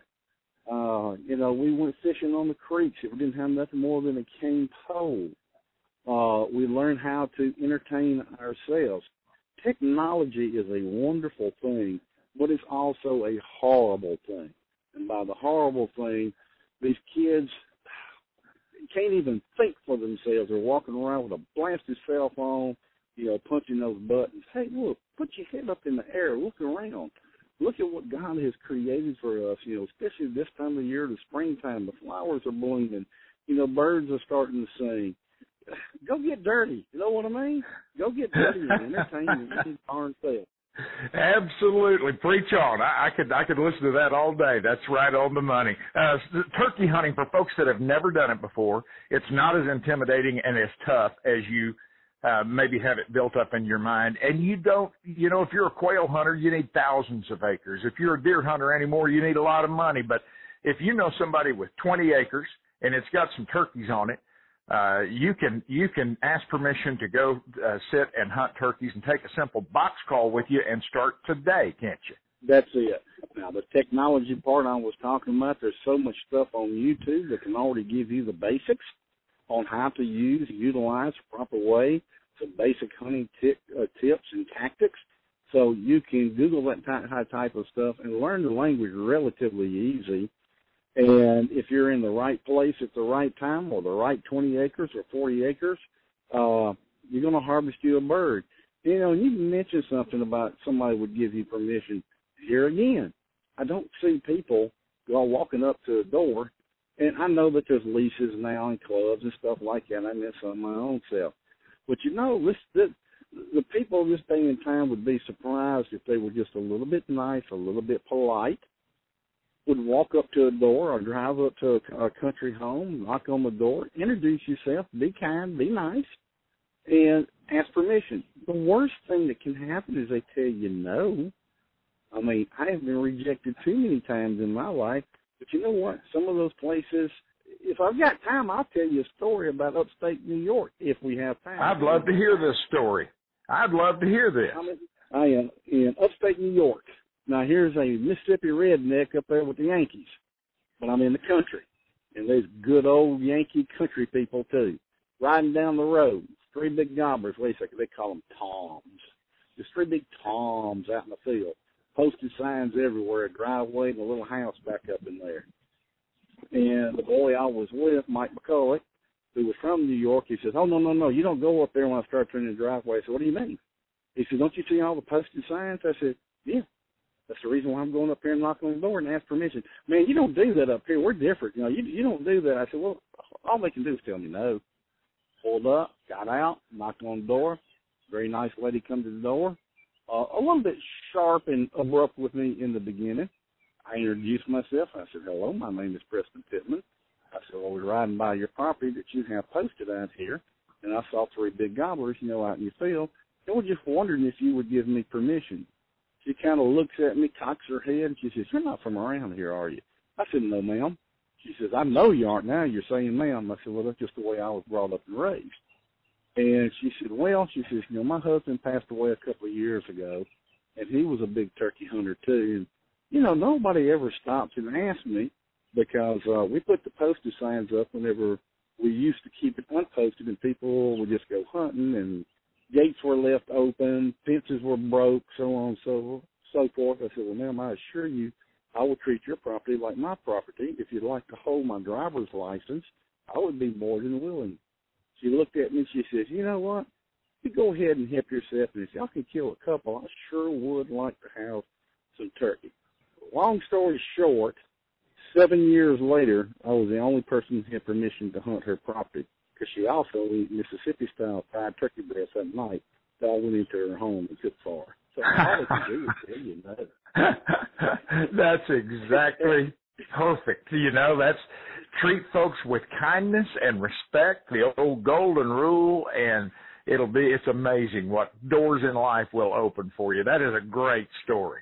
We went fishing on the creeks. We didn't have nothing more than a cane pole. We learned how to entertain ourselves. Technology is a wonderful thing, but it's also a horrible thing. And by the horrible thing, these kids can't even think for themselves. They're walking around with a blasted cell phone, punching those buttons. Hey, look, put your head up in the air. Look around. Look at what God has created for us, especially this time of year, the springtime. The flowers are blooming. Birds are starting to sing. Go get dirty. You know what I mean? Go get dirty and entertain your darn self. Absolutely. Preach on. I could listen to that all day. That's right on the money. Turkey hunting, for folks that have never done it before, it's not as intimidating and as tough as you maybe have it built up in your mind. And you don't, if you're a quail hunter, you need thousands of acres. If you're a deer hunter anymore, you need a lot of money. But if you know somebody with 20 acres and it's got some turkeys on it, you can ask permission to go sit and hunt turkeys and take a simple box call with you and start today, can't you? That's it. Now, the technology part I was talking about, there's so much stuff on YouTube that can already give you the basics on how to utilize the proper way, some basic hunting tips and tactics. So you can Google that type of stuff and learn the language relatively easy. And if you're in the right place at the right time, or the right 20 acres or 40 acres, you're going to harvest you a bird. And you mentioned something about somebody would give you permission. Here again, I don't see people walking up to a door, and I know that there's leases now and clubs and stuff like that. I miss on my own self. But the people of this day and time would be surprised if they were just a little bit nice, a little bit polite, would walk up to a door or drive up to a country home, knock on the door, introduce yourself, be kind, be nice, and ask permission. The worst thing that can happen is they tell you no. I mean, I have been rejected too many times in my life, but you know what? Some of those places, if I've got time, I'll tell you a story about upstate New York if we have time. I'd love to hear this story. I'd love to hear this. I am in upstate New York. Now, here's a Mississippi redneck up there with the Yankees, but I'm in the country, and there's good old Yankee country people, too, riding down the road. 3 big gobblers. Wait a second, they call them toms. There's 3 big toms out in the field, posted signs everywhere, a driveway and a little house back up in there. And the boy I was with, Mike McCullough, who was from New York, he says, oh, no, you don't go up there when I start turning the driveway. I said, what do you mean? He said, don't you see all the posted signs? I said, yeah. That's the reason why I'm going up here and knocking on the door and ask permission. Man, you don't do that up here. We're different. You don't do that. I said, well, all they can do is tell me no. Pulled up, got out, knocked on the door. Very nice lady come to the door. A little bit sharp and abrupt with me in the beginning. I introduced myself. I said, hello, my name is Preston Pittman. I said, well, I was riding by your property that you have posted out here, and I saw 3 big gobblers, out in your field. I was just wondering if you would give me permission. She kind of looks at me, cocks her head, and she says, you're not from around here, are you? I said, no, ma'am. She says, I know you aren't now. You're saying ma'am. I said, well, that's just the way I was brought up and raised. And she said, well, she says, my husband passed away a couple of years ago, and he was a big turkey hunter, too. And, nobody ever stops and asks me because we put the postage signs up whenever we used to keep it unposted, and people would just go hunting, and gates were left open, fences were broke, so on and so forth. I said, well, ma'am, I assure you, I will treat your property like my property. If you'd like to hold my driver's license, I would be more than willing. She looked at me and she says, you know what? You go ahead and help yourself, and if y'all can kill a couple, I sure would like to have some turkey. Long story short, 7 years later, I was the only person who had permission to hunt her property because she also ate Mississippi-style fried turkey breast that night. So I went into her home and cooked for her. So all they can do is tell you no. That's exactly perfect. That's treat folks with kindness and respect, the old golden rule, and it's amazing what doors in life will open for you. That is a great story.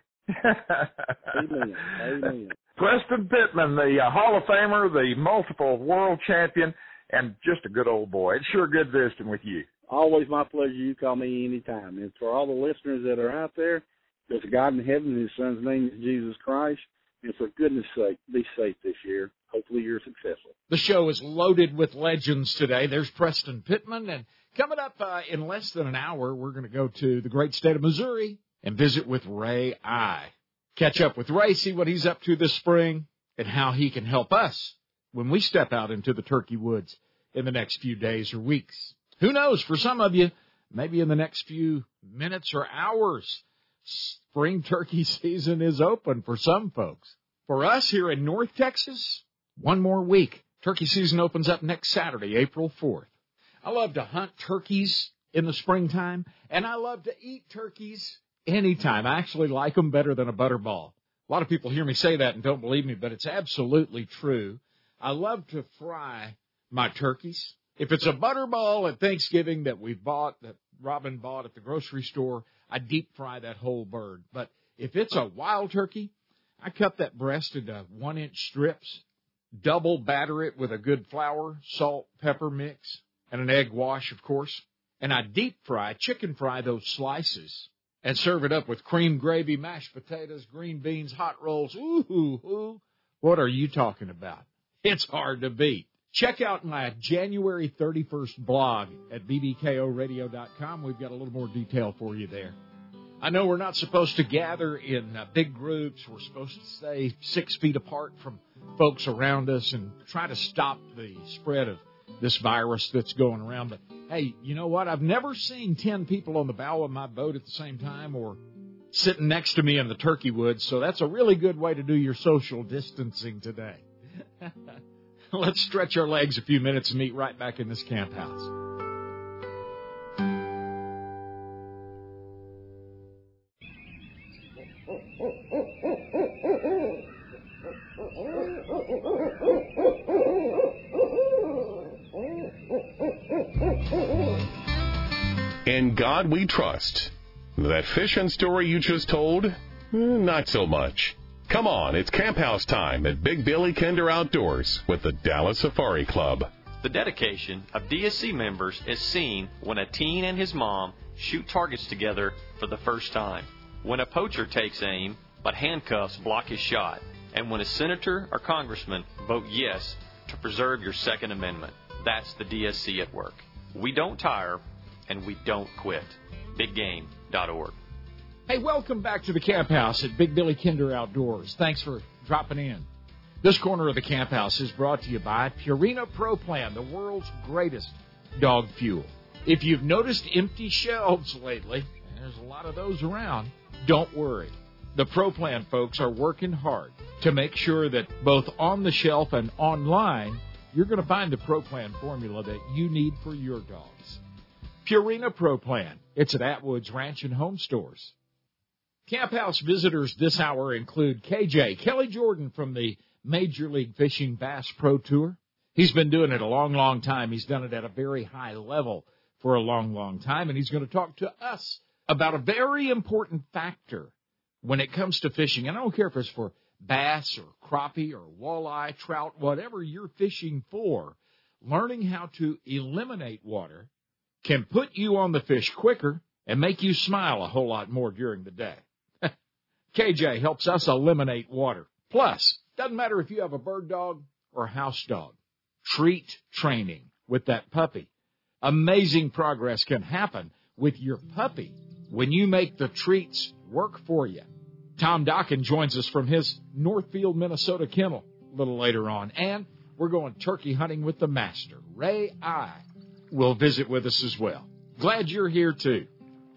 Amen. Preston Pittman, the Hall of Famer, the multiple world champion, and just a good old boy. It's sure good visiting with you. Always my pleasure. You call me anytime. And for all the listeners that are out there, there's a God in heaven, and his son's name is Jesus Christ. And for goodness sake, be safe this year. Hopefully you're successful. The show is loaded with legends today. There's Preston Pittman. And coming up in less than an hour, we're going to go to the great state of Missouri and visit with Ray I. Catch up with Ray, see what he's up to this spring, and how he can help us when we step out into the turkey woods in the next few days or weeks. Who knows, for some of you, maybe in the next few minutes or hours, spring turkey season is open for some folks. For us here in North Texas, one more week. Turkey season opens up next Saturday, April 4th. I love to hunt turkeys in the springtime, and I love to eat turkeys anytime. I actually like them better than a butterball. A lot of people hear me say that and don't believe me, but it's absolutely true. I love to fry my turkeys. If it's a butterball at Thanksgiving that Robin bought at the grocery store, I deep fry that whole bird. But if it's a wild turkey, I cut that breast into 1-inch strips, double batter it with a good flour, salt, pepper mix, and an egg wash, of course. And I chicken fry those slices and serve it up with cream gravy, mashed potatoes, green beans, hot rolls. Ooh, what are you talking about? It's hard to beat. Check out my January 31st blog at bbkoradio.com. We've got a little more detail for you there. I know we're not supposed to gather in big groups. We're supposed to stay 6 feet apart from folks around us and try to stop the spread of this virus that's going around. But, hey, you know what? I've never seen 10 people on the bow of my boat at the same time or sitting next to me in the turkey woods, so that's a really good way to do your social distancing today. Let's stretch our legs a few minutes and meet right back in this camp house. In God we trust. That fishing story you just told? Not so much. Come on, it's Camp House time at Big Billy Kinder Outdoors with the Dallas Safari Club. The dedication of DSC members is seen when a teen and his mom shoot targets together for the first time. When a poacher takes aim, but handcuffs block his shot. And when a senator or congressman vote yes to preserve your Second Amendment, that's the DSC at work. We don't tire, and we don't quit. BigGame.org. Hey, welcome back to the Camp House at Big Billy Kinder Outdoors. Thanks for dropping in. This corner of the Camp House is brought to you by Purina Pro Plan, the world's greatest dog fuel. If you've noticed empty shelves lately, and there's a lot of those around, don't worry. The Pro Plan folks are working hard to make sure that both on the shelf and online, you're going to find the Pro Plan formula that you need for your dogs. Purina Pro Plan. It's at Atwood's Ranch and Home Stores. Camp House visitors this hour include KJ, Kelly Jordan from the Major League Fishing Bass Pro Tour. He's been doing it a long, long time. He's done it at a very high level for a long, long time, and he's going to talk to us about a very important factor when it comes to fishing. And I don't care if it's for bass or crappie or walleye, trout, whatever you're fishing for, learning how to eliminate water can put you on the fish quicker and make you smile a whole lot more during the day. KJ helps us eliminate water. Plus, doesn't matter if you have a bird dog or house dog, treat training with that puppy. Amazing progress can happen with your puppy when you make the treats work for you. Tom Dockin joins us from his Northfield, Minnesota kennel a little later on. And we're going turkey hunting with the master. Ray I will visit with us as well. Glad you're here, too.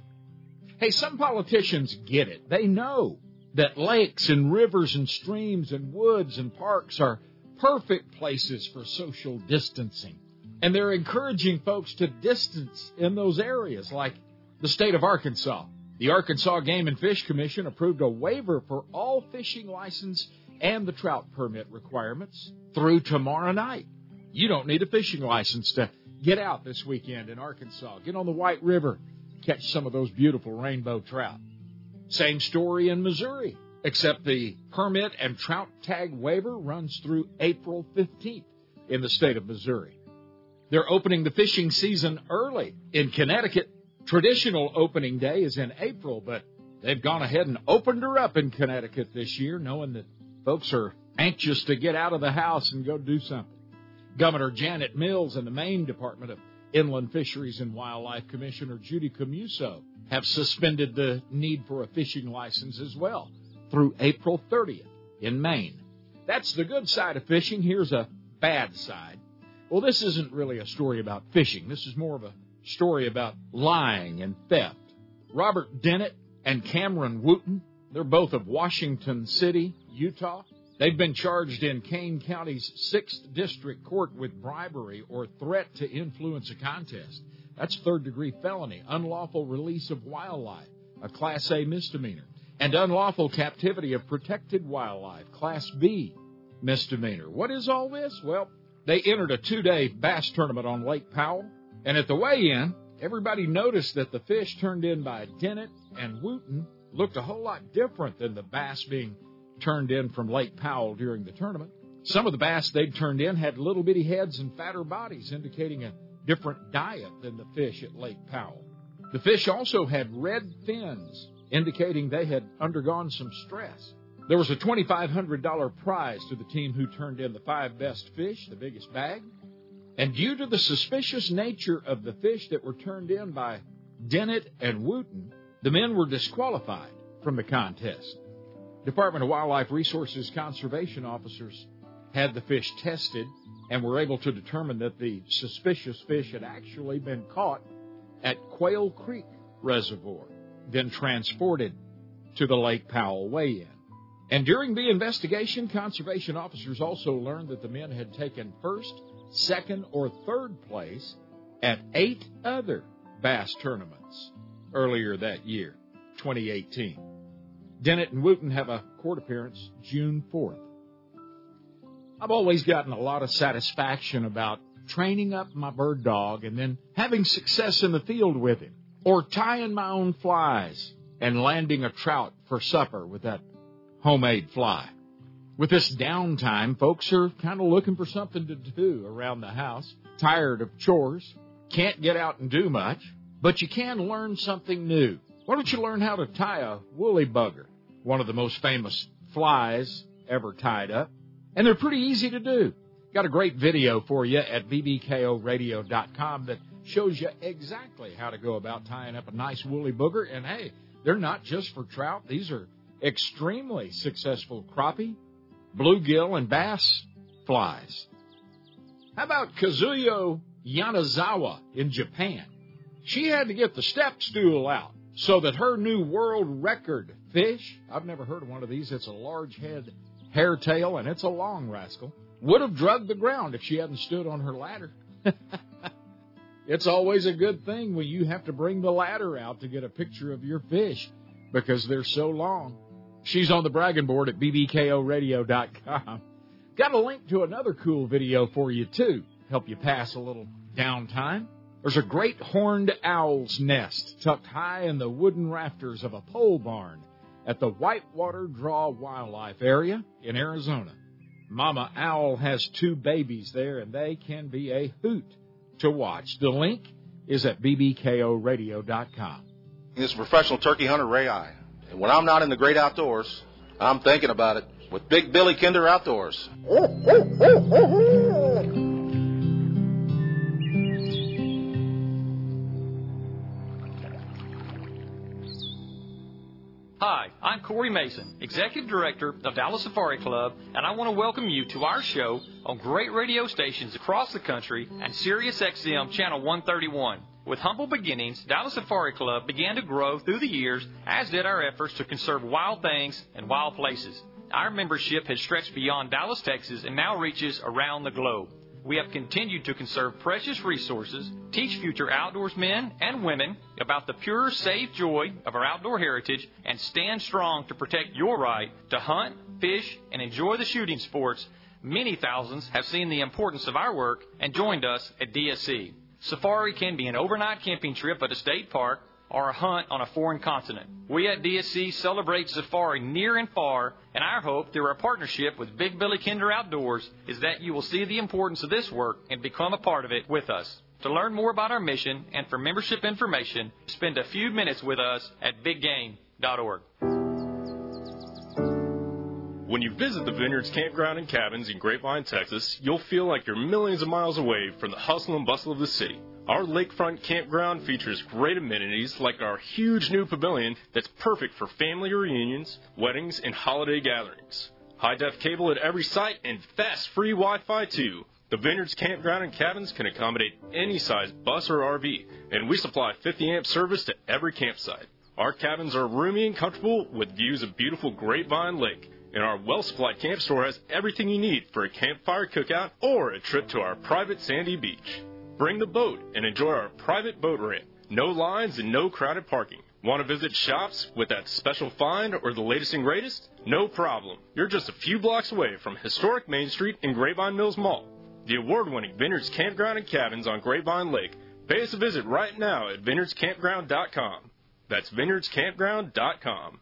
Hey, some politicians get it. They know that lakes and rivers and streams and woods and parks are perfect places for social distancing. And they're encouraging folks to distance in those areas, like the state of Arkansas. The Arkansas Game and Fish Commission approved a waiver for all fishing license and the trout permit requirements through tomorrow night. You don't need a fishing license to get out this weekend in Arkansas. Get on the White River, catch some of those beautiful rainbow trout. Same story in Missouri, except the permit and trout tag waiver runs through April 15th in the state of Missouri. They're opening the fishing season early in Connecticut. Traditional opening day is in April, but they've gone ahead and opened her up in Connecticut this year, knowing that folks are anxious to get out of the house and go do something. Governor Janet Mills and the Maine Department of Inland Fisheries and Wildlife Commissioner Judy Camuso have suspended the need for a fishing license as well through April 30th in Maine. That's the good side of fishing. Here's a bad side. Well, this isn't really a story about fishing. This is more of a story about lying and theft. Robert Dennett and Cameron Wooten, they're both of Washington City, Utah. They've been charged in Kane County's 6th District Court with bribery or threat to influence a contest. That's third-degree felony, unlawful release of wildlife, a Class A misdemeanor, and unlawful captivity of protected wildlife, Class B misdemeanor. What is all this? Well, they entered a 2-day bass tournament on Lake Powell, and at the weigh-in, everybody noticed that the fish turned in by Dennett and Wooten looked a whole lot different than the bass being turned in from Lake Powell during the tournament. Some of the bass they'd turned in had little bitty heads and fatter bodies, indicating a different diet than the fish at Lake Powell. The fish also had red fins, indicating they had undergone some stress. There was a $2,500 prize to the team who turned in the 5 best fish, the biggest bag. And due to the suspicious nature of the fish that were turned in by Dennett and Wooten, the men were disqualified from the contest. Department of Wildlife Resources conservation officers had the fish tested and were able to determine that the suspicious fish had actually been caught at Quail Creek Reservoir, then transported to the Lake Powell weigh-in. And during the investigation, conservation officers also learned that the men had taken first, second, or third place at 8 other bass tournaments earlier that year, 2018. Dennett and Wooten have a court appearance June 4th. I've always gotten a lot of satisfaction about training up my bird dog and then having success in the field with him, or tying my own flies and landing a trout for supper with that homemade fly. With this downtime, folks are kind of looking for something to do around the house, tired of chores, can't get out and do much, but you can learn something new. Why don't you learn how to tie a woolly bugger? one of the most famous flies ever tied up. And they're pretty easy to do. Got a great video for you at bbkoradio.com that shows you exactly how to go about tying up a nice woolly booger. And, hey, they're not just for trout. These are extremely successful crappie, bluegill, and bass flies. How about Kazuyo Yanazawa in Japan? She had to get the step stool out so that her new world record fish, I've never heard of one of these, it's a large head hairtail, and it's a long rascal, would have drugged the ground if she hadn't stood on her ladder. It's always a good thing when you have to bring the ladder out to get a picture of your fish because they're so long. She's on the bragging board at bbkoradio.com. Got a link to another cool video for you, too. Help you pass a little downtime. There's a great horned owl's nest tucked high in the wooden rafters of a pole barn at the Whitewater Draw Wildlife Area in Arizona. Mama owl has 2 babies there, and they can be a hoot to watch. The link is at bbkoradio.com. This is professional turkey hunter Ray I. And when I'm not in the great outdoors, I'm thinking about it with Big Billy Kinder Outdoors. Hi, I'm Corey Mason, Executive Director of Dallas Safari Club, and I want to welcome you to our show on great radio stations across the country and Sirius XM Channel 131. With humble beginnings, Dallas Safari Club began to grow through the years, as did our efforts to conserve wild things and wild places. Our membership has stretched beyond Dallas, Texas, and now reaches around the globe. We have continued to conserve precious resources, teach future outdoorsmen and women about the pure, safe joy of our outdoor heritage, and stand strong to protect your right to hunt, fish, and enjoy the shooting sports. Many thousands have seen the importance of our work and joined us at DSC. Safari can be an overnight camping trip at a state park or a hunt on a foreign continent. We at DSC celebrate safari near and far, and our hope through our partnership with Big Billy Kinder Outdoors is that you will see the importance of this work and become a part of it with us. To learn more about our mission and for membership information, spend a few minutes with us at biggame.org. When you visit the Vineyards Campground and Cabins in Grapevine, Texas, you'll feel like you're millions of miles away from the hustle and bustle of the city. Our lakefront campground features great amenities like our huge new pavilion that's perfect for family reunions, weddings, and holiday gatherings. High-def cable at every site and fast free Wi-Fi too. The Vineyards Campground and Cabins can accommodate any size bus or RV, and we supply 50-amp service to every campsite. Our cabins are roomy and comfortable with views of beautiful Grapevine Lake, and our well-supplied camp store has everything you need for a campfire cookout or a trip to our private sandy beach. Bring the boat and enjoy our private boat ramp. No lines and no crowded parking. Want to visit shops with that special find or the latest and greatest? No problem. You're just a few blocks away from historic Main Street and Grapevine Mills Mall. The award-winning Vineyards Campground and Cabins on Grapevine Lake. Pay us a visit right now at vineyardscampground.com. That's vineyardscampground.com.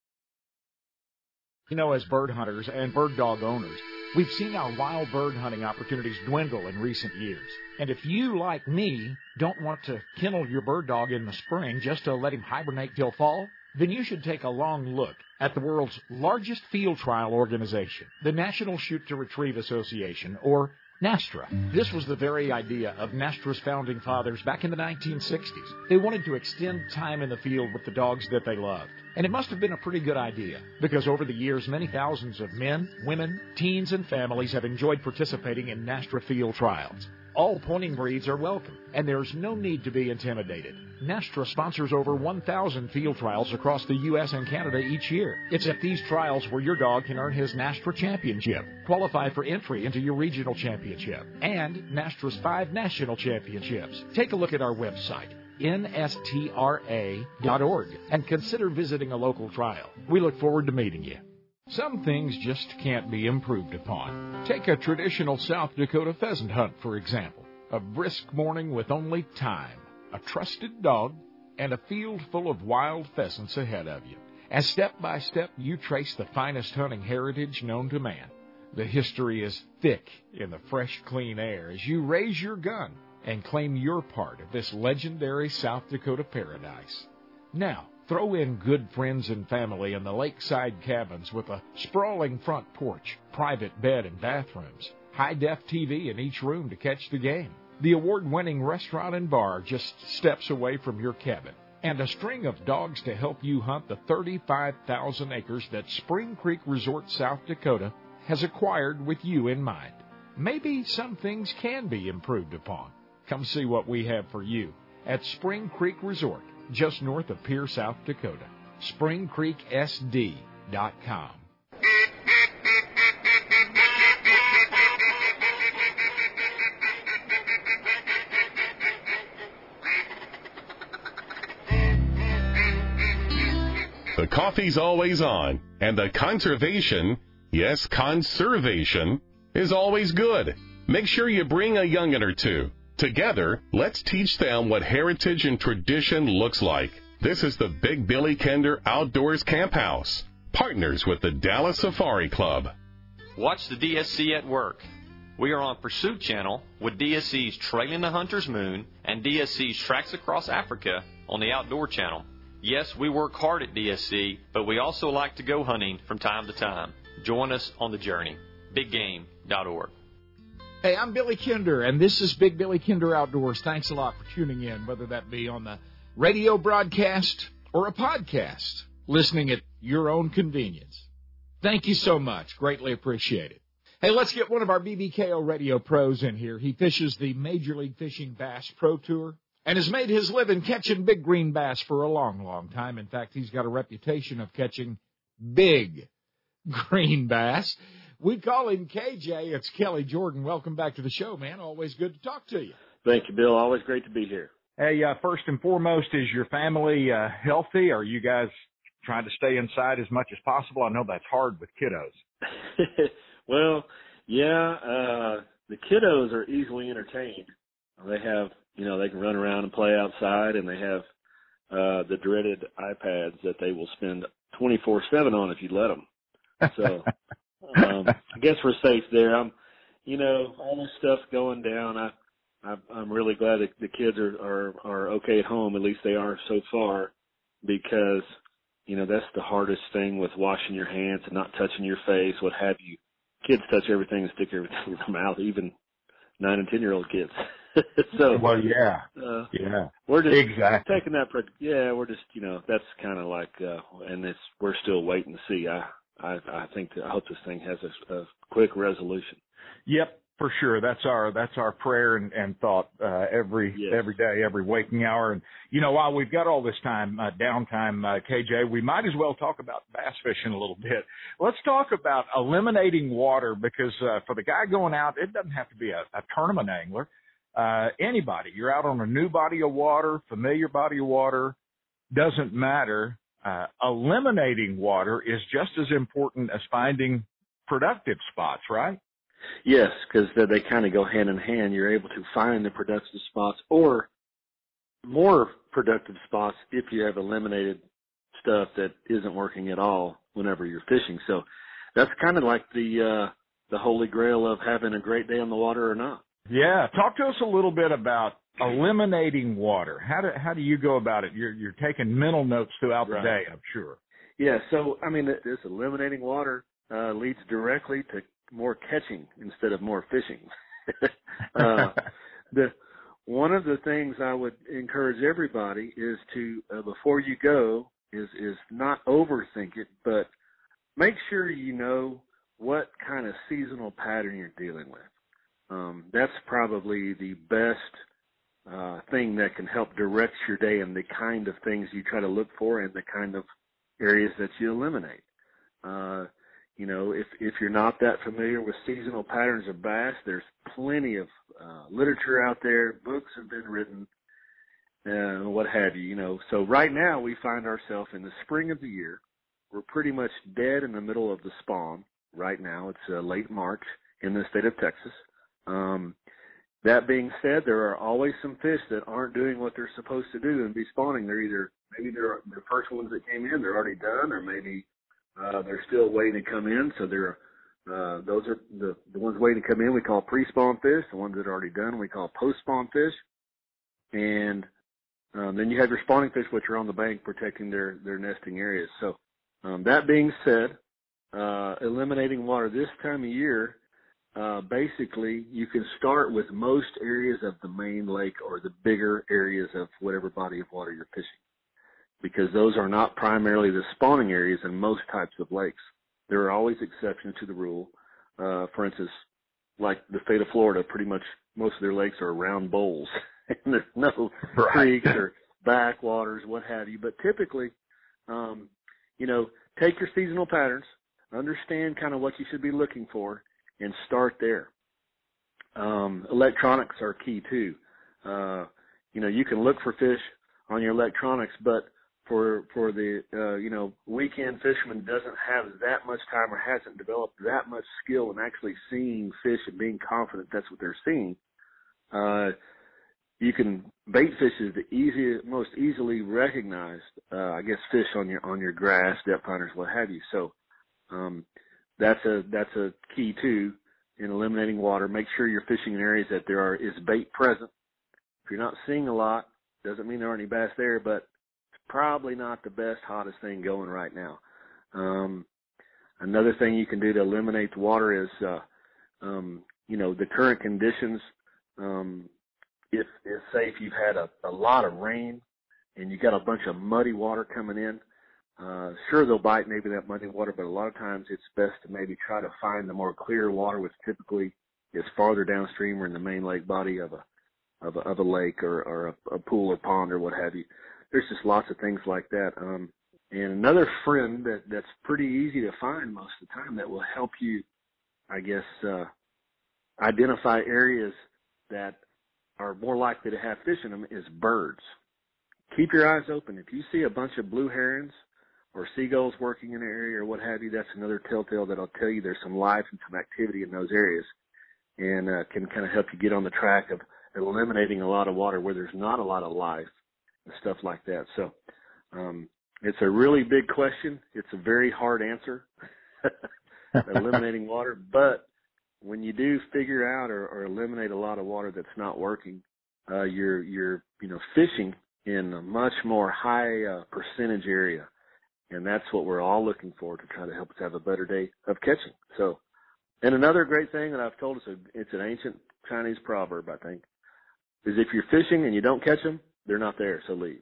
You know, as bird hunters and bird dog owners, we've seen our wild bird hunting opportunities dwindle in recent years. And if you, like me, don't want to kennel your bird dog in the spring just to let him hibernate till fall, then you should take a long look at the world's largest field trial organization, the National Shoot to Retrieve Association, or NASTRA. This was the very idea of NASTRA's founding fathers back in the 1960s. They wanted to extend time in the field with the dogs that they loved. And it must have been a pretty good idea, because over the years, many thousands of men, women, teens, and families have enjoyed participating in NASTRA field trials. All pointing breeds are welcome, and there's no need to be intimidated. NASTRA sponsors over 1,000 field trials across the U.S. and Canada each year. It's at these trials where your dog can earn his NASTRA championship, qualify for entry into your regional championship, and NASTRA's 5 national championships. Take a look at our website, nstra.org, and consider visiting a local trial. We look forward to meeting you. Some things just can't be improved upon. Take a traditional South Dakota pheasant hunt, for example. A brisk morning with only time, a trusted dog, and a field full of wild pheasants ahead of you. As step by step you trace the finest hunting heritage known to man. The history is thick in the fresh, clean air as you raise your gun and claim your part of this legendary South Dakota paradise. Now, Throw in good friends and family in the lakeside cabins with a sprawling front porch, private bed and bathrooms, high-def TV in each room to catch the game, the award-winning restaurant and bar just steps away from your cabin, and a string of dogs to help you hunt the 35,000 acres that Spring Creek Resort, South Dakota has acquired with you in mind. Maybe some things can be improved upon. Come see what we have for you at Spring Creek Resort, just north of Pierre, South Dakota. SpringCreekSD.com. The coffee's always on, and the conservation, yes, conservation, is always good. Make sure you bring a young'un or two. Together, let's teach them what heritage and tradition looks like. This is the Big Billy Kinder Outdoors Camp House, partners with the Dallas Safari Club. Watch the DSC at work. We are on Pursuit Channel with DSC's Trailing the Hunter's Moon and DSC's Tracks Across Africa on the Outdoor Channel. Yes, we work hard at DSC, but we also like to go hunting from time to time. Join us on the journey. BigGame.org. Hey, I'm Billy Kinder, and this is Big Billy Kinder Outdoors. Thanks a lot for tuning in, whether that be on the radio broadcast or a podcast, listening at your own convenience. Thank you so much. Greatly appreciate it. Hey, let's get one of our BBKO radio pros in here. He fishes the Major League Fishing Bass Pro Tour and has made his living catching big green bass for a long, long time. In fact, he's got a reputation of catching big green bass. We call him KJ. It's Kelly Jordan. Welcome back to the show, man. Always good to talk to you. Thank you, Bill. Always great to be here. Hey, first and foremost, is your family healthy? Are you guys trying to stay inside as much as possible? I know that's hard with kiddos. Well, yeah, the kiddos are easily entertained. They have, they can run around and play outside, and they have the dreaded iPads that they will spend 24/7 on if you let them. So I guess we're safe there. All this stuff going down. I'm really glad that the kids are okay at home. At least they are so far, because that's the hardest thing with washing your hands and not touching your face, what have you. Kids touch everything and stick everything in their mouth, even 9 and 10-year-old kids. So, well, yeah. We're just exactly taking that. Yeah, we're just, that's kind of like, and we're still waiting to see. I hope this thing has a quick resolution. Yep, for sure. That's our prayer and thought every day, every waking hour. And while we've got all this time downtime, KJ, we might as well talk about bass fishing a little bit. Let's talk about eliminating water, because for the guy going out, it doesn't have to be a tournament angler. Anybody, you're out on a new body of water, familiar body of water, doesn't matter. Eliminating water is just as important as finding productive spots, right? Yes, because they kind of go hand in hand. You're able to find the productive spots or more productive spots if you have eliminated stuff that isn't working at all whenever you're fishing. So that's kind of like the holy grail of having a great day on the water or not. Yeah, talk to us a little bit about eliminating water. How do you go about it? You're taking mental notes throughout the day, I'm sure. Yeah, so this eliminating water leads directly to more catching instead of more fishing. One of the things I would encourage everybody is to before you go is not overthink it, but make sure you know what kind of seasonal pattern you're dealing with. That's probably the best thing that can help direct your day and the kind of things you try to look for and the kind of areas that you eliminate. If you're not that familiar with seasonal patterns of bass, there's plenty of literature out there. Books have been written, what have you. So right now we find ourselves in the spring of the year. We're pretty much dead in the middle of the spawn right now. It's late March in the state of Texas. That being said, there are always some fish that aren't doing what they're supposed to do and be spawning. Maybe they're the first ones that came in, they're already done, or maybe they're still waiting to come in. So those are the ones waiting to come in we call pre-spawn fish. The ones that are already done we call post-spawn fish. And Then you have your spawning fish, which are on the bank protecting their nesting areas. So that being said, eliminating water this time of year, basically you can start with most areas of the main lake or the bigger areas of whatever body of water you're fishing, because those are not primarily the spawning areas in most types of lakes. There are always exceptions to the rule. For instance, like the state of Florida, pretty much most of their lakes are round bowls, and there's no creeks or backwaters, what have you. But typically, take your seasonal patterns, understand kind of what you should be looking for, and start there. Electronics are key too. You can look for fish on your electronics, but for the weekend fisherman doesn't have that much time or hasn't developed that much skill in actually seeing fish and being confident that's what they're seeing. Bait fish is the most easily recognized, fish on your grass, depth finders, what have you. So that's a key too in eliminating water. Make sure you're fishing in areas that is bait present. If you're not seeing a lot, doesn't mean there aren't any bass there, but it's probably not the best, hottest thing going right now. Another thing you can do to eliminate the water is, the current conditions. If you've had a lot of rain and you got a bunch of muddy water coming in, sure they'll bite maybe that muddy water, but a lot of times it's best to maybe try to find the more clear water, which typically is farther downstream or in the main lake body of a lake or a pool or pond or what have you. There's just lots of things like that. And another friend that's pretty easy to find most of the time that will help you, identify areas that are more likely to have fish in them is birds. Keep your eyes open. If you see a bunch of blue herons or seagulls working in an area or what have you, that's another telltale that'll tell you there's some life and some activity in those areas, and can kind of help you get on the track of eliminating a lot of water where there's not a lot of life and stuff like that. So it's a really big question. It's a very hard answer, eliminating water, but when you do figure out or eliminate a lot of water that's not working, you're fishing in a much more high percentage area, and that's what we're all looking for to try to help us have a better day of catching. So, and another great thing that I've told us, it's an ancient Chinese proverb, I think, is if you're fishing and you don't catch them, they're not there, so leave.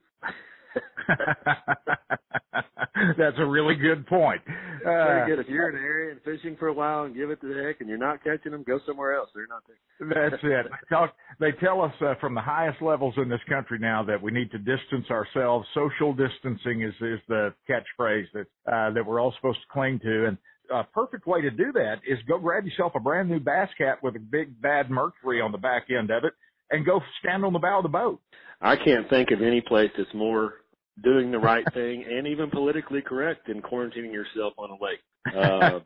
That's a really good point. Very good. If you're in an area and fishing for a while and give it to the heck and you're not catching them, go somewhere else. They're not there. That's it. They tell us from the highest levels in this country now that we need to distance ourselves. Social distancing is the catchphrase that we're all supposed to cling to. And a perfect way to do that is go grab yourself a brand new bass cap with a big bad mercury on the back end of it and go stand on the bow of the boat. I can't think of any place that's more doing the right thing and even politically correct than quarantining yourself on a lake.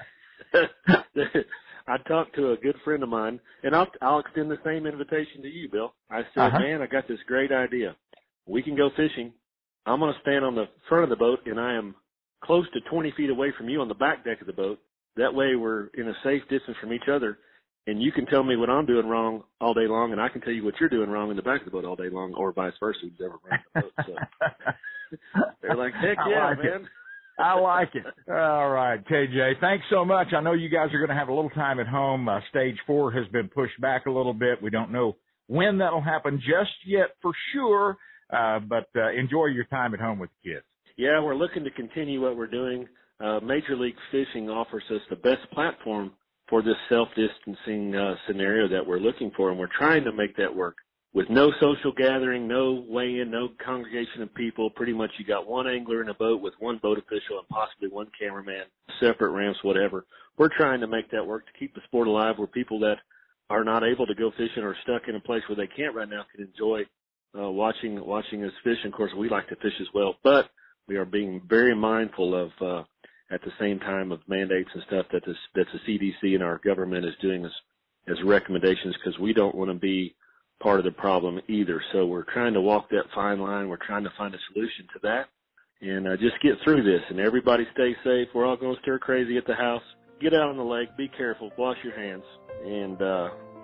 I talked to a good friend of mine, and I'll extend the same invitation to you, Bill. I said, man, I got this great idea. We can go fishing. I'm going to stand on the front of the boat, and I am close to 20 feet away from you on the back deck of the boat. That way we're in a safe distance from each other. And you can tell me what I'm doing wrong all day long, and I can tell you what you're doing wrong in the back of the boat all day long, or vice versa. Who's ever run the boat. So they're like, heck yeah, man. I like it. All right, KJ, thanks so much. I know you guys are going to have a little time at home. Stage 4 has been pushed back a little bit. We don't know when that'll happen just yet for sure, but enjoy your time at home with the kids. Yeah, we're looking to continue what we're doing. Major League Fishing offers us the best platform for this self-distancing scenario that we're looking for, and we're trying to make that work with no social gathering, no weigh-in, no congregation of people. Pretty much you got one angler in a boat with one boat official and possibly one cameraman, separate ramps, whatever. We're trying to make that work to keep the sport alive where people that are not able to go fishing or stuck in a place where they can't right now can enjoy watching us fish. And, of course, we like to fish as well, but we are being very mindful of at the same time of mandates and stuff that the CDC and our government is doing as recommendations, because we don't want to be part of the problem either. So we're trying to walk that fine line. We're trying to find a solution to that and just get through this. And everybody stay safe. We're all going to stir crazy at the house. Get out on the lake. Be careful. Wash your hands. And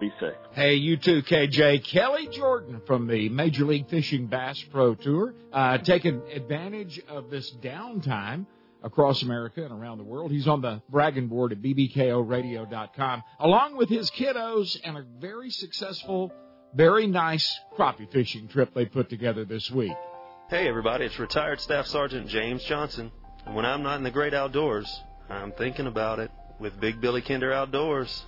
Be safe. Hey, you too, KJ. Kelly Jordan from the Major League Fishing Bass Pro Tour, taking advantage of this downtime across America and around the world. He's on the bragging board at bbkoradio.com, along with his kiddos and a very successful, very nice crappie fishing trip they put together this week. Hey, everybody, it's retired Staff Sergeant James Johnson. And when I'm not in the great outdoors, I'm thinking about it with Big Billy Kinder Outdoors.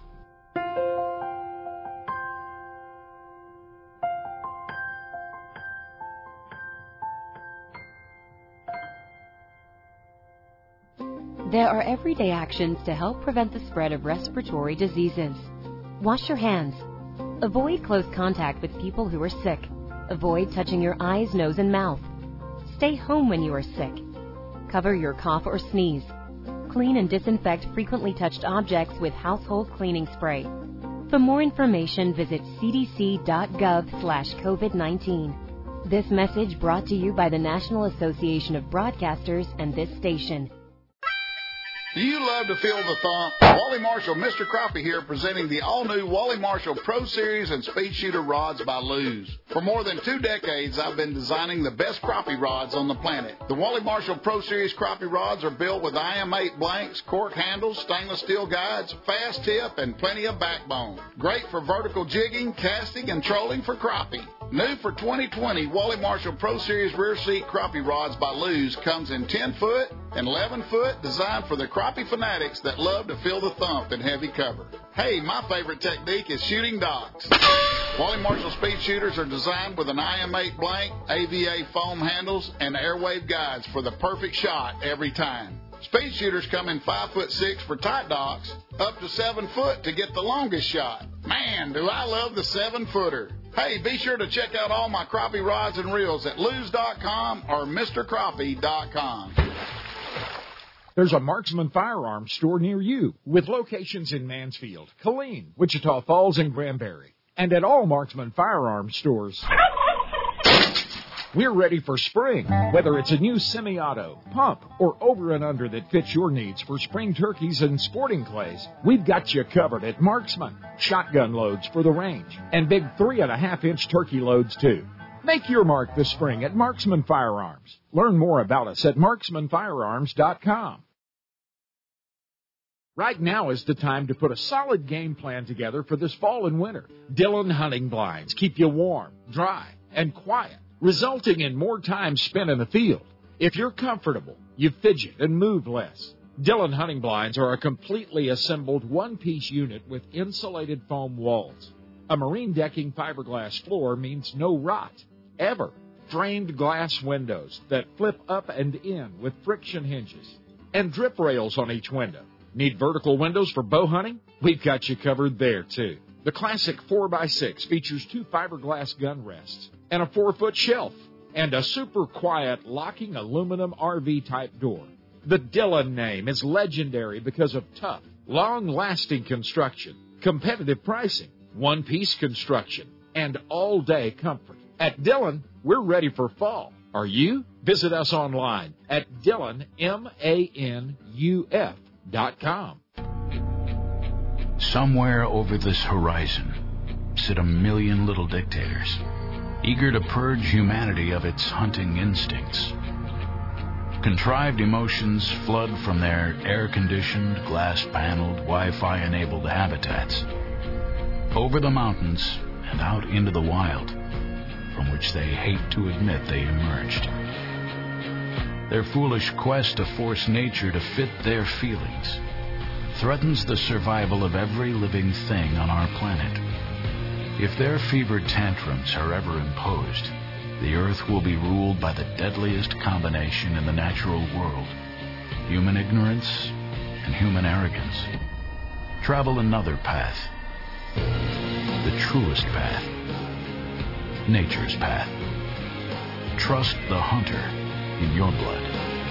There are everyday actions to help prevent the spread of respiratory diseases. Wash your hands. Avoid close contact with people who are sick. Avoid touching your eyes, nose, and mouth. Stay home when you are sick. Cover your cough or sneeze. Clean and disinfect frequently touched objects with household cleaning spray. For more information, visit cdc.gov/COVID-19. This message brought to you by the National Association of Broadcasters and this station. Do you love to feel the thump? Wally Marshall, Mr. Crappie here, presenting the all-new Wally Marshall Pro Series and Speed Shooter rods by Lew's. For more than 2 decades, I've been designing the best crappie rods on the planet. The Wally Marshall Pro Series crappie rods are built with IM8 blanks, cork handles, stainless steel guides, fast tip, and plenty of backbone. Great for vertical jigging, casting, and trolling for crappie. New for 2020, Wally Marshall Pro Series rear seat crappie rods by Lew's comes in 10-foot and 11-foot, designed for the crappie fanatics that love to feel the thump in heavy cover. Hey, my favorite technique is shooting docks. Wally Marshall Speed Shooters are designed with an IM8 blank, AVA foam handles, and airwave guides for the perfect shot every time. Speed Shooters come in 5'6" for tight docks, up to 7 foot to get the longest shot. Man, do I love the 7-footer. Hey, be sure to check out all my crappie rods and reels at Lew's.com or MrCrappie.com. There's a Marksman Firearms store near you with locations in Mansfield, Killeen, Wichita Falls, and Granbury. And at all Marksman Firearms stores, we're ready for spring. Whether it's a new semi-auto, pump, or over and under that fits your needs for spring turkeys and sporting clays, we've got you covered at Marksman. Shotgun loads for the range and big 3.5-inch turkey loads too. Make your mark this spring at Marksman Firearms. Learn more about us at marksmanfirearms.com. Right now is the time to put a solid game plan together for this fall and winter. Dillon Hunting Blinds keep you warm, dry, and quiet, resulting in more time spent in the field. If you're comfortable, you fidget and move less. Dillon Hunting Blinds are a completely assembled one-piece unit with insulated foam walls. A marine decking fiberglass floor means no rot, ever. Framed glass windows that flip up and in with friction hinges. And drip rails on each window. Need vertical windows for bow hunting? We've got you covered there, too. The classic 4x6 features 2 fiberglass gun rests and a 4-foot shelf and a super quiet locking aluminum RV-type door. The Dillon name is legendary because of tough, long-lasting construction, competitive pricing, one-piece construction, and all-day comfort. At Dillon, we're ready for fall. Are you? Visit us online at DillonManuf.com. Somewhere over this horizon sit a million little dictators, eager to purge humanity of its hunting instincts. Contrived emotions flood from their air-conditioned, glass-paneled, Wi-Fi-enabled habitats, over the mountains and out into the wild, from which they hate to admit they emerged. Their foolish quest to force nature to fit their feelings threatens the survival of every living thing on our planet. If their fevered tantrums are ever imposed, the Earth will be ruled by the deadliest combination in the natural world: human ignorance and human arrogance. Travel another path, the truest path, nature's path. Trust the hunter in your blood.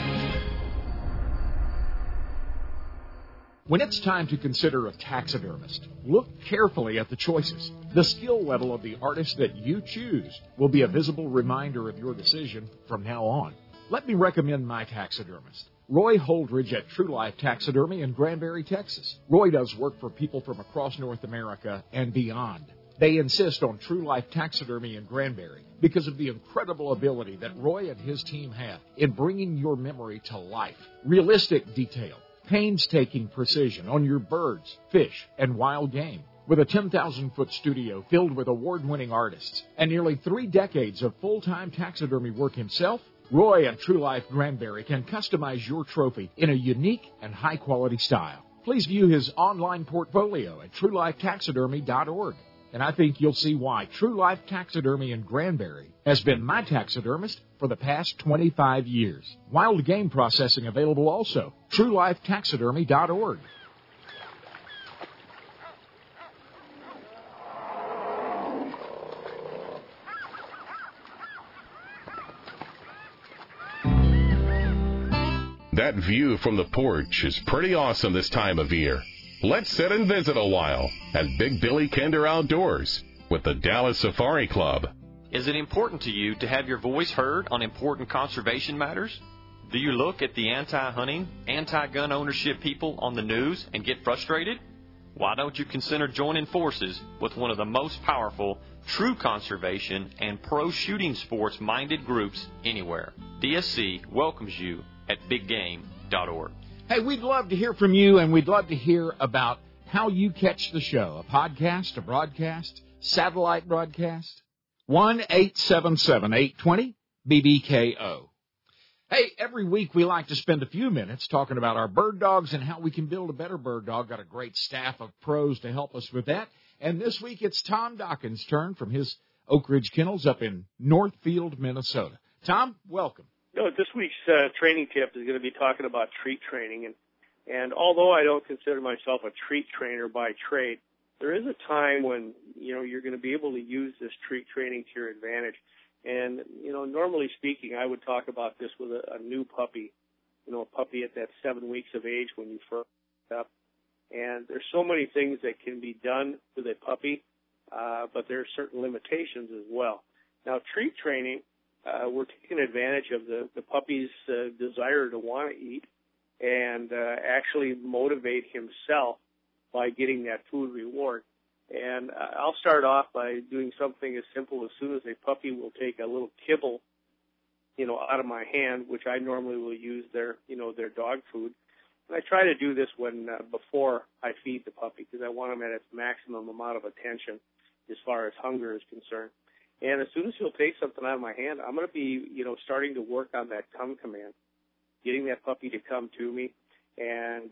When it's time to consider a taxidermist, look carefully at the choices. The skill level of the artist that you choose will be a visible reminder of your decision from now on. Let me recommend my taxidermist. Roy Holdridge at True Life Taxidermy in Granbury, Texas. Roy does work for people from across North America and beyond. They insist on True Life Taxidermy in Granbury because of the incredible ability that Roy and his team have in bringing your memory to life. Realistic detail, painstaking precision on your birds, fish, and wild game. With a 10,000-foot studio filled with award-winning artists and nearly 3 decades of full-time taxidermy work himself, Roy at True Life Granbury can customize your trophy in a unique and high-quality style. Please view his online portfolio at truelifetaxidermy.org. And I think you'll see why True Life Taxidermy in Granbury has been my taxidermist for the past 25 years. Wild game processing available also. truelifetaxidermy.org. That view from the porch is pretty awesome this time of year. Let's sit and visit a while at Big Billy Kinder Outdoors with the Dallas Safari Club. Is it important to you to have your voice heard on important conservation matters? Do you look at the anti-hunting, anti-gun ownership people on the news and get frustrated? Why don't you consider joining forces with one of the most powerful, true conservation and pro-shooting sports-minded groups anywhere? DSC welcomes you at biggame.org. Hey, we'd love to hear from you, and we'd love to hear about how you catch the show. A podcast, a broadcast, satellite broadcast. 1-877-820-BBKO. Hey, every week we like to spend a few minutes talking about our bird dogs and how we can build a better bird dog. Got a great staff of pros to help us with that. And this week it's Tom Dawkins' turn from his Oak Ridge Kennels up in Northfield, Minnesota. Tom, welcome. This week's training tip is going to be talking about treat training. And although I don't consider myself a treat trainer by trade, there is a time when, you're going to be able to use this treat training to your advantage. And, normally speaking, I would talk about this with a new puppy, a puppy at that 7 weeks of age when you first up. And there's so many things that can be done with a puppy, but there are certain limitations as well. Now, treat training, we're taking advantage of the puppy's desire to want to eat and actually motivate himself by getting that food reward. And I'll start off by doing something as simple as soon as a puppy will take a little kibble, out of my hand, which I normally will use their dog food. And I try to do this before I feed the puppy because I want him at its maximum amount of attention as far as hunger is concerned. And as soon as he'll take something out of my hand, I'm going to be, starting to work on that come command, getting that puppy to come to me. And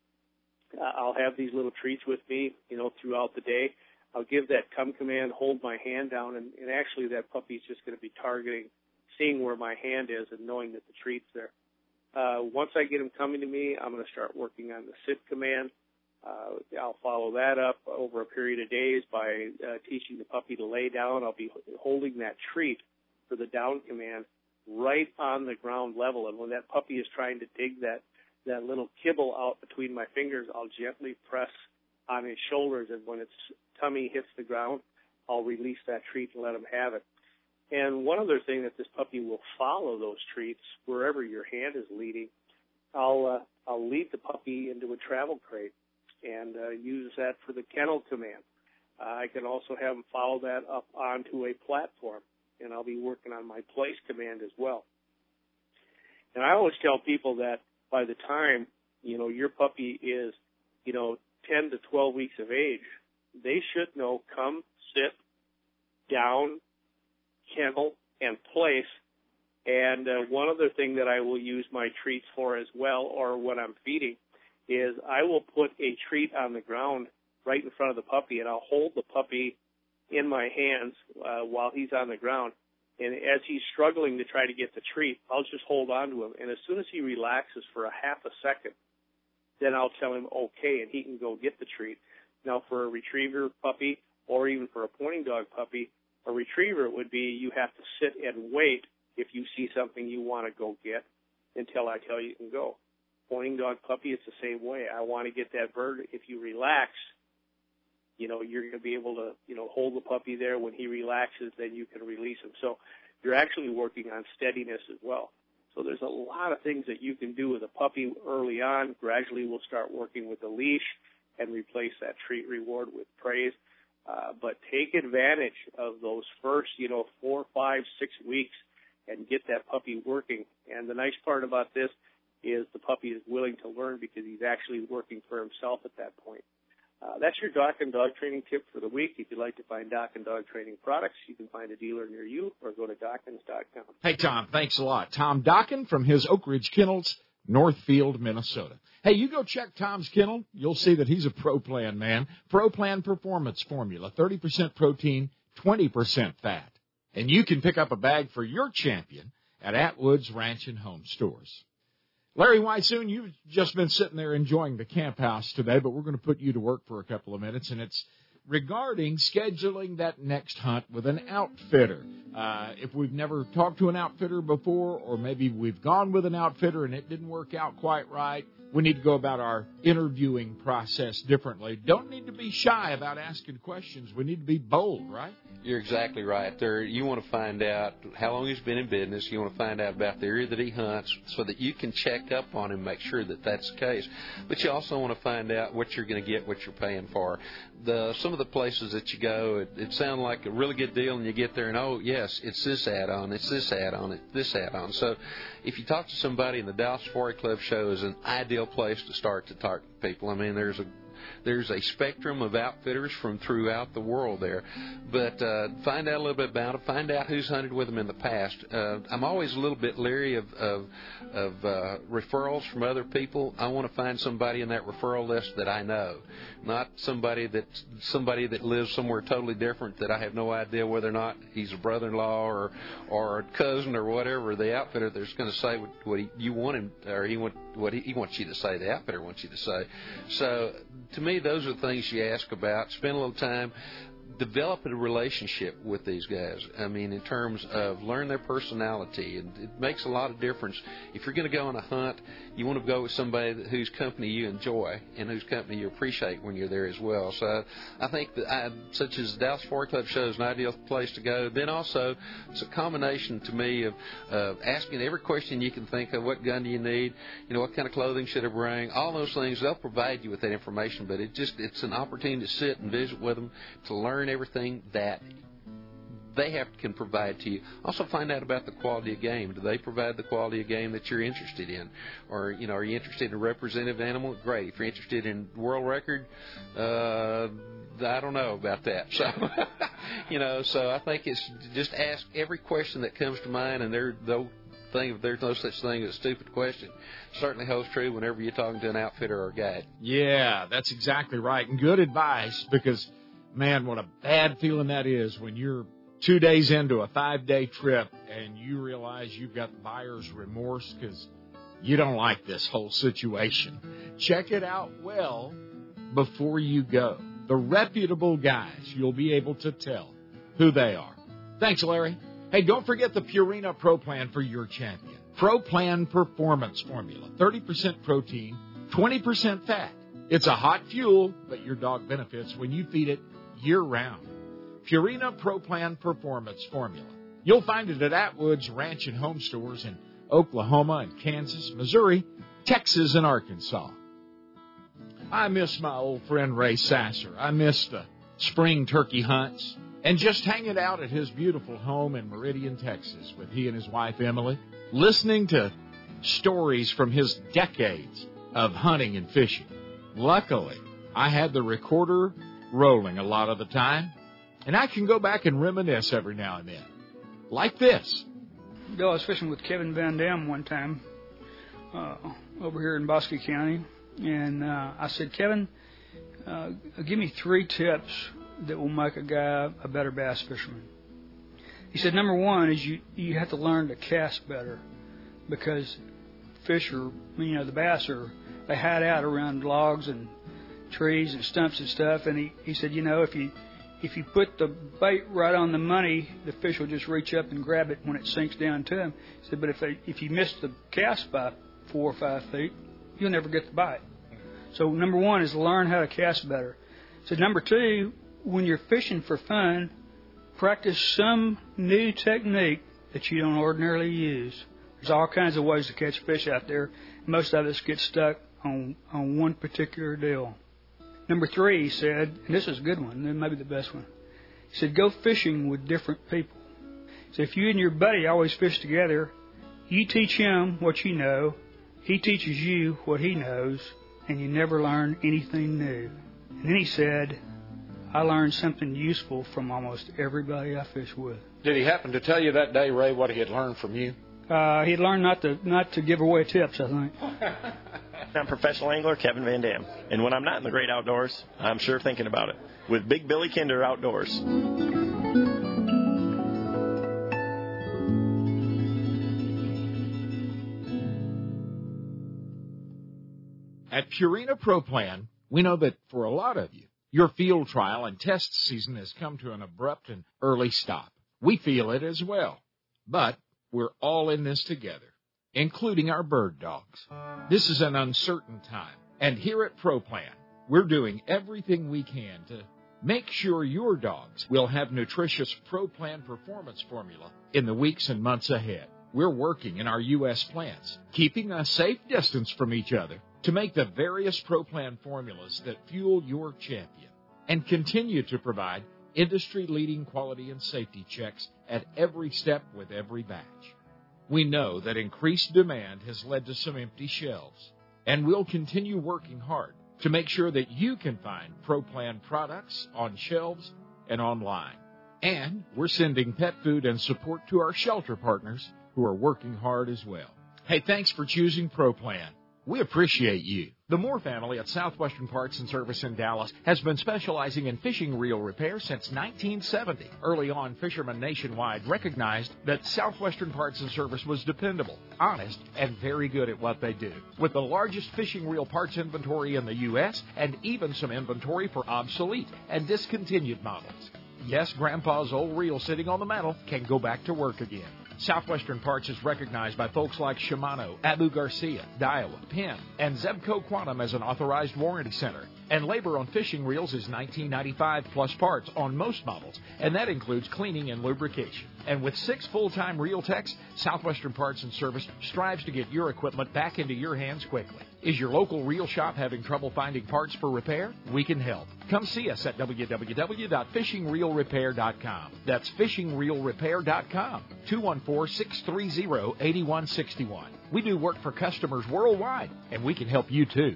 I'll have these little treats with me, throughout the day. I'll give that come command, hold my hand down, and actually that puppy's just going to be targeting, seeing where my hand is and knowing that the treat's there. Once I get him coming to me, I'm going to start working on the sit command. I'll follow that up over a period of days by teaching the puppy to lay down. I'll be holding that treat for the down command right on the ground level. And when that puppy is trying to dig that little kibble out between my fingers, I'll gently press on his shoulders. And when its tummy hits the ground, I'll release that treat and let him have it. And one other thing that this puppy will follow those treats wherever your hand is leading. I'll lead the puppy into a travel crate and use that for the kennel command. I can also have him follow that up onto a platform, and I'll be working on my place command as well. And I always tell people that by the time, your puppy is, 10 to 12 weeks of age, they should know come, sit, down, kennel, and place. And one other thing that I will use my treats for as well, or when I'm feeding, is I will put a treat on the ground right in front of the puppy, and I'll hold the puppy in my hands while he's on the ground. And as he's struggling to try to get the treat, I'll just hold on to him. And as soon as he relaxes for a half a second, then I'll tell him okay, and he can go get the treat. Now, for a retriever puppy or even for a pointing dog puppy, a retriever would be you have to sit and wait if you see something you want to go get until I tell you can go. Pointing dog puppy, it's the same way. I want to get that bird. If you relax, you're going to be able to, hold the puppy there. When he relaxes, then you can release him. So you're actually working on steadiness as well. So there's a lot of things that you can do with a puppy early on. Gradually, we'll start working with the leash and replace that treat reward with praise. But take advantage of those first, 4, 5, 6 weeks and get that puppy working. And the nice part about this is the puppy is willing to learn because he's actually working for himself at that point. That's your Doc and Dog Training tip for the week. If you'd like to find Doc and Dog Training products, you can find a dealer near you or go to Dockins.com. Hey, Tom, thanks a lot. Tom Dockin from his Oak Ridge Kennels, Northfield, Minnesota. Hey, you go check Tom's kennel. You'll see that he's a Pro Plan man. Pro Plan Performance Formula, 30% protein, 20% fat. And you can pick up a bag for your champion at Atwood's Ranch and Home Stores. Larry Weissoon, you've just been sitting there enjoying the camp house today, but we're going to put you to work for a couple of minutes, and it's regarding scheduling that next hunt with an outfitter. If we've never talked to an outfitter before, or maybe we've gone with an outfitter and it didn't work out quite right, we need to go about our interviewing process differently. Don't need to be shy about asking questions. We need to be bold, right? You're exactly right. You want to find out how long he's been in business. You want to find out about the area that he hunts so that you can check up on him, make sure that that's the case. But you also want to find out what you're going to get, what you're paying for. Some of the places that you go, it sounds like a really good deal, and you get there and, oh, yes, it's this add-on, it's this add-on, it's this add-on. So if you talk to somebody in the Dallas Safari Club show is an ideal place to start to talk to people. I mean, there's a spectrum of outfitters from throughout the world there. But find out a little bit about it. Find out who's hunted with them in the past. I'm always a little bit leery of referrals from other people. I want to find somebody in that referral list that I know, not somebody that lives somewhere totally different that I have no idea whether or not he's a brother-in-law or a cousin or whatever. The outfitter that's going to say what you want him, or what he wants you to say. The outfitter wants you to say. So to me, those are the things you ask about. Spend a little time. Develop a relationship with these guys. I mean, in terms of learn their personality. And it makes a lot of difference. If you're going to go on a hunt, you want to go with somebody whose company you enjoy and whose company you appreciate when you're there as well. So I think that such as the Dallas Safari Club show is an ideal place to go. Then also, it's a combination to me of asking every question you can think of. What gun do you need? What kind of clothing should I bring? All those things, they'll provide you with that information. But it's an opportunity to sit and visit with them, to learn everything that they can provide to you. Also find out about the quality of game. Do they provide the quality of game that you're interested in? Or, are you interested in a representative animal? Great. If you're interested in world record, I don't know about that. So, so I think it's just ask every question that comes to mind, and there's no such thing as a stupid question. Certainly holds true whenever you're talking to an outfitter or a guide. Yeah, that's exactly right. And good advice, because man, what a bad feeling that is when you're 2 days into a 5-day trip and you realize you've got buyer's remorse because you don't like this whole situation. Check it out well before you go. The reputable guys, you'll be able to tell who they are. Thanks, Larry. Hey, don't forget the Purina Pro Plan for your champion. Pro Plan Performance Formula, 30% protein, 20% fat. It's a hot fuel, but your dog benefits when you feed it year-round. Purina Pro Plan Performance Formula. You'll find it at Atwood's Ranch and Home Stores in Oklahoma and Kansas, Missouri, Texas, and Arkansas. I miss my old friend Ray Sasser. I miss the spring turkey hunts and just hanging out at his beautiful home in Meridian, Texas, with he and his wife, Emily, listening to stories from his decades of hunting and fishing. Luckily, I had the recorder rolling a lot of the time, and I can go back and reminisce every now and then. Like this. Bill, I was fishing with Kevin Van Dam one time over here in Bosque County, and I said, Kevin, give me 3 tips that will make a guy a better bass fisherman. He said, number one is you have to learn to cast better, because the bass they hide out around logs and trees and stumps and stuff, and he said, if you put the bait right on the money, the fish will just reach up and grab it when it sinks down to him. He said, but if you miss the cast by 4 or 5 feet, you'll never get the bite. So number one is learn how to cast better. So number two, when you're fishing for fun, practice some new technique that you don't ordinarily use. There's all kinds of ways to catch fish out there. Most of us get stuck on one particular deal. Number 3, he said, and this is a good one, maybe the best one. He said, go fishing with different people. So if you and your buddy always fish together, you teach him what you know, he teaches you what he knows, and you never learn anything new. And then he said, I learned something useful from almost everybody I fish with. Did he happen to tell you that day, Ray, what he had learned from you? He learned not to give away tips, I think. I'm professional angler Kevin Van Dam, and when I'm not in the great outdoors, I'm sure thinking about it with Big Billy Kinder Outdoors. At Purina Pro Plan, we know that for a lot of you, your field trial and test season has come to an abrupt and early stop. We feel it as well, but we're all in this together, including our bird dogs. This is an uncertain time, and here at Pro Plan, we're doing everything we can to make sure your dogs will have nutritious Pro Plan performance formula in the weeks and months ahead. We're working in our U.S. plants, keeping a safe distance from each other to make the various Pro Plan formulas that fuel your champion and continue to provide industry-leading quality and safety checks at every step with every batch. We know that increased demand has led to some empty shelves, and we'll continue working hard to make sure that you can find Pro Plan products on shelves and online. And we're sending pet food and support to our shelter partners who are working hard as well. Hey, thanks for choosing Pro Plan. We appreciate you. The Moore family at Southwestern Parts and Service in Dallas has been specializing in fishing reel repair since 1970. Early on, fishermen nationwide recognized that Southwestern Parts and Service was dependable, honest, and very good at what they do. With the largest fishing reel parts inventory in the U.S. and even some inventory for obsolete and discontinued models. Yes, Grandpa's old reel sitting on the mantel can go back to work again. Southwestern Parts is recognized by folks like Shimano, Abu Garcia, Daiwa, Penn, and Zebco Quantum as an authorized warranty center. And labor on fishing reels is $19.95 plus parts on most models, and that includes cleaning and lubrication. And with 6 full-time reel techs, Southwestern Parts and Service strives to get your equipment back into your hands quickly. Is your local reel shop having trouble finding parts for repair? We can help. Come see us at www.fishingreelrepair.com. That's fishingreelrepair.com. 214-630-8161. We do work for customers worldwide, and we can help you too.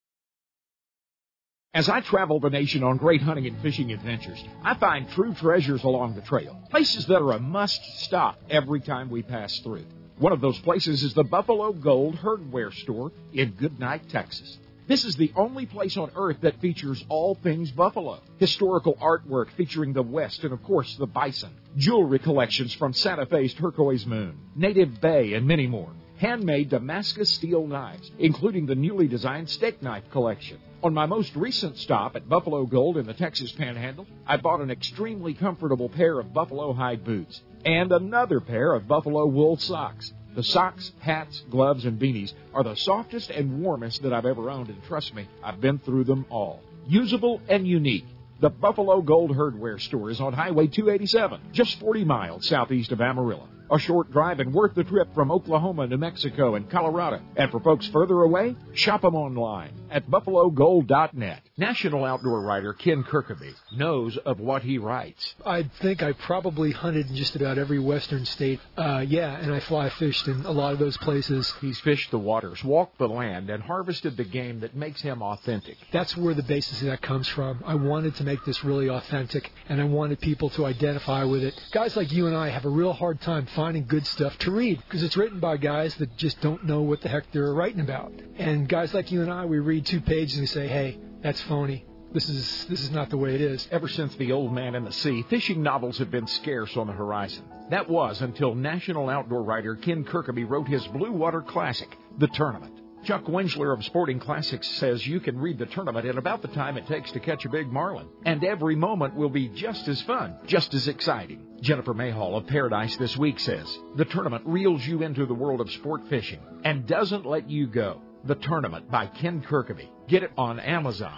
As I travel the nation on great hunting and fishing adventures, I find true treasures along the trail, places that are a must-stop every time we pass through. One of those places is the Buffalo Gold Herdware Store in Goodnight, Texas. This is the only place on earth that features all things buffalo. Historical artwork featuring the West and, of course, the bison. Jewelry collections from Santa Fe's Turquoise Moon, Native Bay, and many more. Handmade Damascus steel knives, including the newly designed steak knife collection. On my most recent stop at Buffalo Gold in the Texas Panhandle, I bought an extremely comfortable pair of buffalo hide boots and another pair of buffalo wool socks. The socks, hats, gloves, and beanies are the softest and warmest that I've ever owned, and trust me, I've been through them all. Usable and unique. The Buffalo Gold Herdware Store is on Highway 287, just 40 miles southeast of Amarillo. A short drive and worth the trip from Oklahoma, New Mexico, and Colorado. And for folks further away, shop them online at buffalogold.net. National outdoor writer Ken Kirkaby knows of what he writes. I think I probably hunted in just about every western state. And I fly fished in a lot of those places. He's fished the waters, walked the land, and harvested the game that makes him authentic. That's where the basis of that comes from. I wanted to make this really authentic, and I wanted people to identify with it. Guys like you and I have a real hard time finding good stuff to read because it's written by guys that just don't know what the heck they're writing about. And guys like you and I, we read 2 pages and we say, hey, that's phony. This is not the way it is. Ever since The Old Man and the Sea, fishing novels have been scarce on the horizon. That was until national outdoor writer Ken Kirkaby wrote his Blue Water Classic, The Tournament. Chuck Winchler of Sporting Classics says you can read The Tournament in about the time it takes to catch a big marlin. And every moment will be just as fun, just as exciting. Jennifer Mayhall of Paradise This Week says, The Tournament reels you into the world of sport fishing and doesn't let you go. The Tournament by Ken Kirkaby. Get it on Amazon.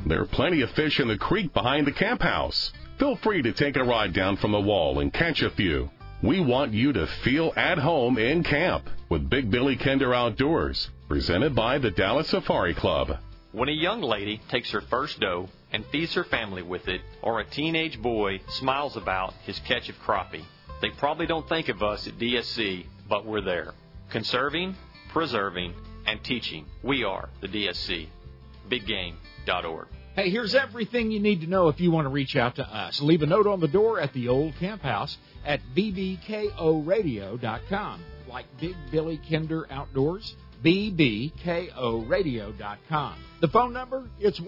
There are plenty of fish in the creek behind the camp house. Feel free to take a ride down from the wall and catch a few. We want you to feel at home in camp with Big Billy Kinder Outdoors, presented by the Dallas Safari Club. When a young lady takes her first doe and feeds her family with it, or a teenage boy smiles about his catch of crappie, they probably don't think of us at DSC, but we're there. Conserving, preserving, and teaching. We are the DSC. BigGame.org. Hey, here's everything you need to know if you want to reach out to us. Leave a note on the door at the old camp house at bbkoradio.com. Like Big Billy Kinder Outdoors, bbkoradio.com. The phone number, it's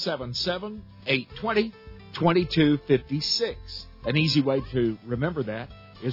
1-877-820-2256. An easy way to remember that is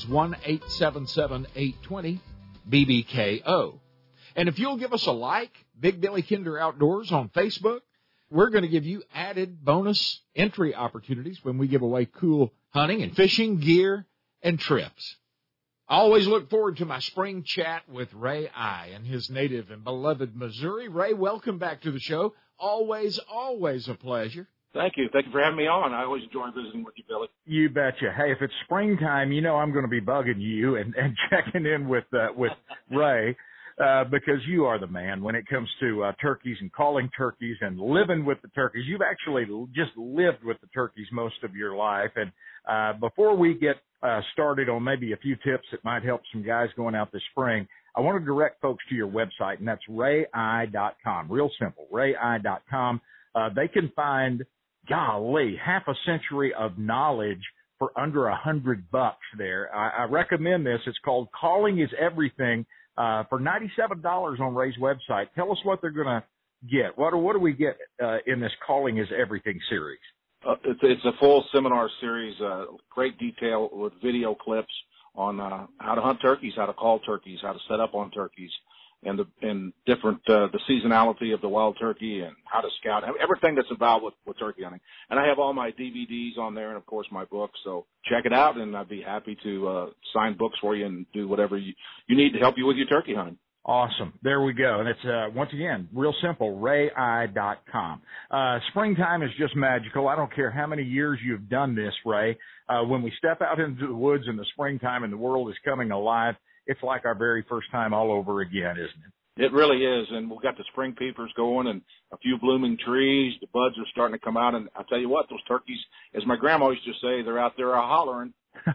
1-877-820-BBKO. And if you'll give us a like, Big Billy Kinder Outdoors on Facebook, we're going to give you added bonus entry opportunities when we give away cool hunting and fishing gear and trips. I always look forward to my spring chat with Ray I in his native and beloved Missouri. Ray, welcome back to the show. Always, always a pleasure. Thank you. Thank you for having me on. I always enjoy visiting with you, Billy. You betcha. Hey, if it's springtime, you know I'm going to be bugging you and checking in with Ray. Because you are the man when it comes to turkeys and calling turkeys and living with the turkeys. You've actually just lived with the turkeys most of your life. And before we get started on maybe a few tips that might help some guys going out this spring, I want to direct folks to your website, and that's rayi.com. Real simple, rayi.com. They can find, golly, half a century of knowledge for under $100 there. I recommend this. It's called Calling is Everything. For $97 on Ray's website. Tell us what they're going to get. What do we get in this Calling is Everything series? It's a full seminar series, great detail with video clips on how to hunt turkeys, how to call turkeys, how to set up on turkeys, and different the seasonality of the wild turkey and how to scout, everything that's about with turkey hunting. And I have all my DVDs on there and, of course, my books. So check it out, and I'd be happy to sign books for you and do whatever you need to help you with your turkey hunting. Awesome. There we go. And it's, once again, real simple, rayi.com. Springtime is just magical. I don't care how many years you've done this, Ray. When we step out into the woods in the springtime and the world is coming alive, it's like our very first time all over again, isn't it? It really is, and we've got the spring peepers going and a few blooming trees. The buds are starting to come out, and I'll tell you what, those turkeys, as my grandma used to say, they're out there hollering.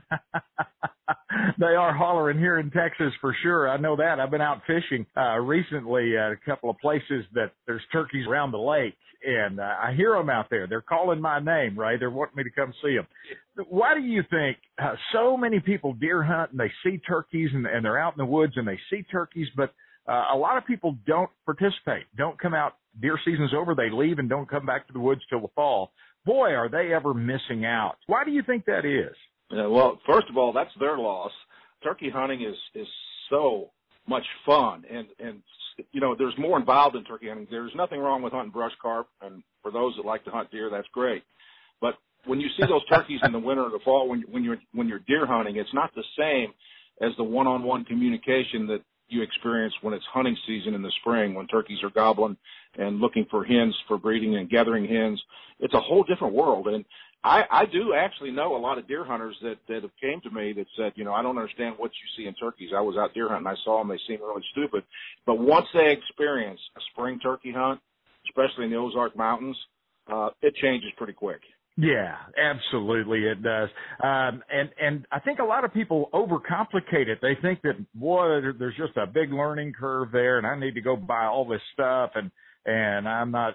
They are hollering here in Texas for sure. I know that. I've been out fishing recently at a couple of places that there's turkeys around the lake, and I hear them out there. They're calling my name, right? They're wanting me to come see them. Why do you think so many people deer hunt and they see turkeys and they're out in the woods and they see turkeys, but a lot of people don't participate, don't come out. Deer season's over, they leave and don't come back to the woods till the fall. Boy, are they ever missing out. Why do you think that is? Well, first of all, that's their loss. Turkey hunting is so much fun, and you know, there's more involved in turkey hunting. There's nothing wrong with hunting brush carp, and for those that like to hunt deer, that's great. But when you see those turkeys in the winter or the fall, when you're deer hunting, it's not the same as the one-on-one communication that you experience when it's hunting season in the spring, when turkeys are gobbling and looking for hens for breeding and gathering hens. It's a whole different world. And I do actually know a lot of deer hunters that have came to me that said, you know, I don't understand what you see in turkeys. I was out deer hunting. I saw them. They seem really stupid. But once they experience a spring turkey hunt, especially in the Ozark Mountains, it changes pretty quick. Yeah, absolutely it does. And I think a lot of people overcomplicate it. They think that, boy, there's just a big learning curve there and I need to go buy all this stuff and I'm not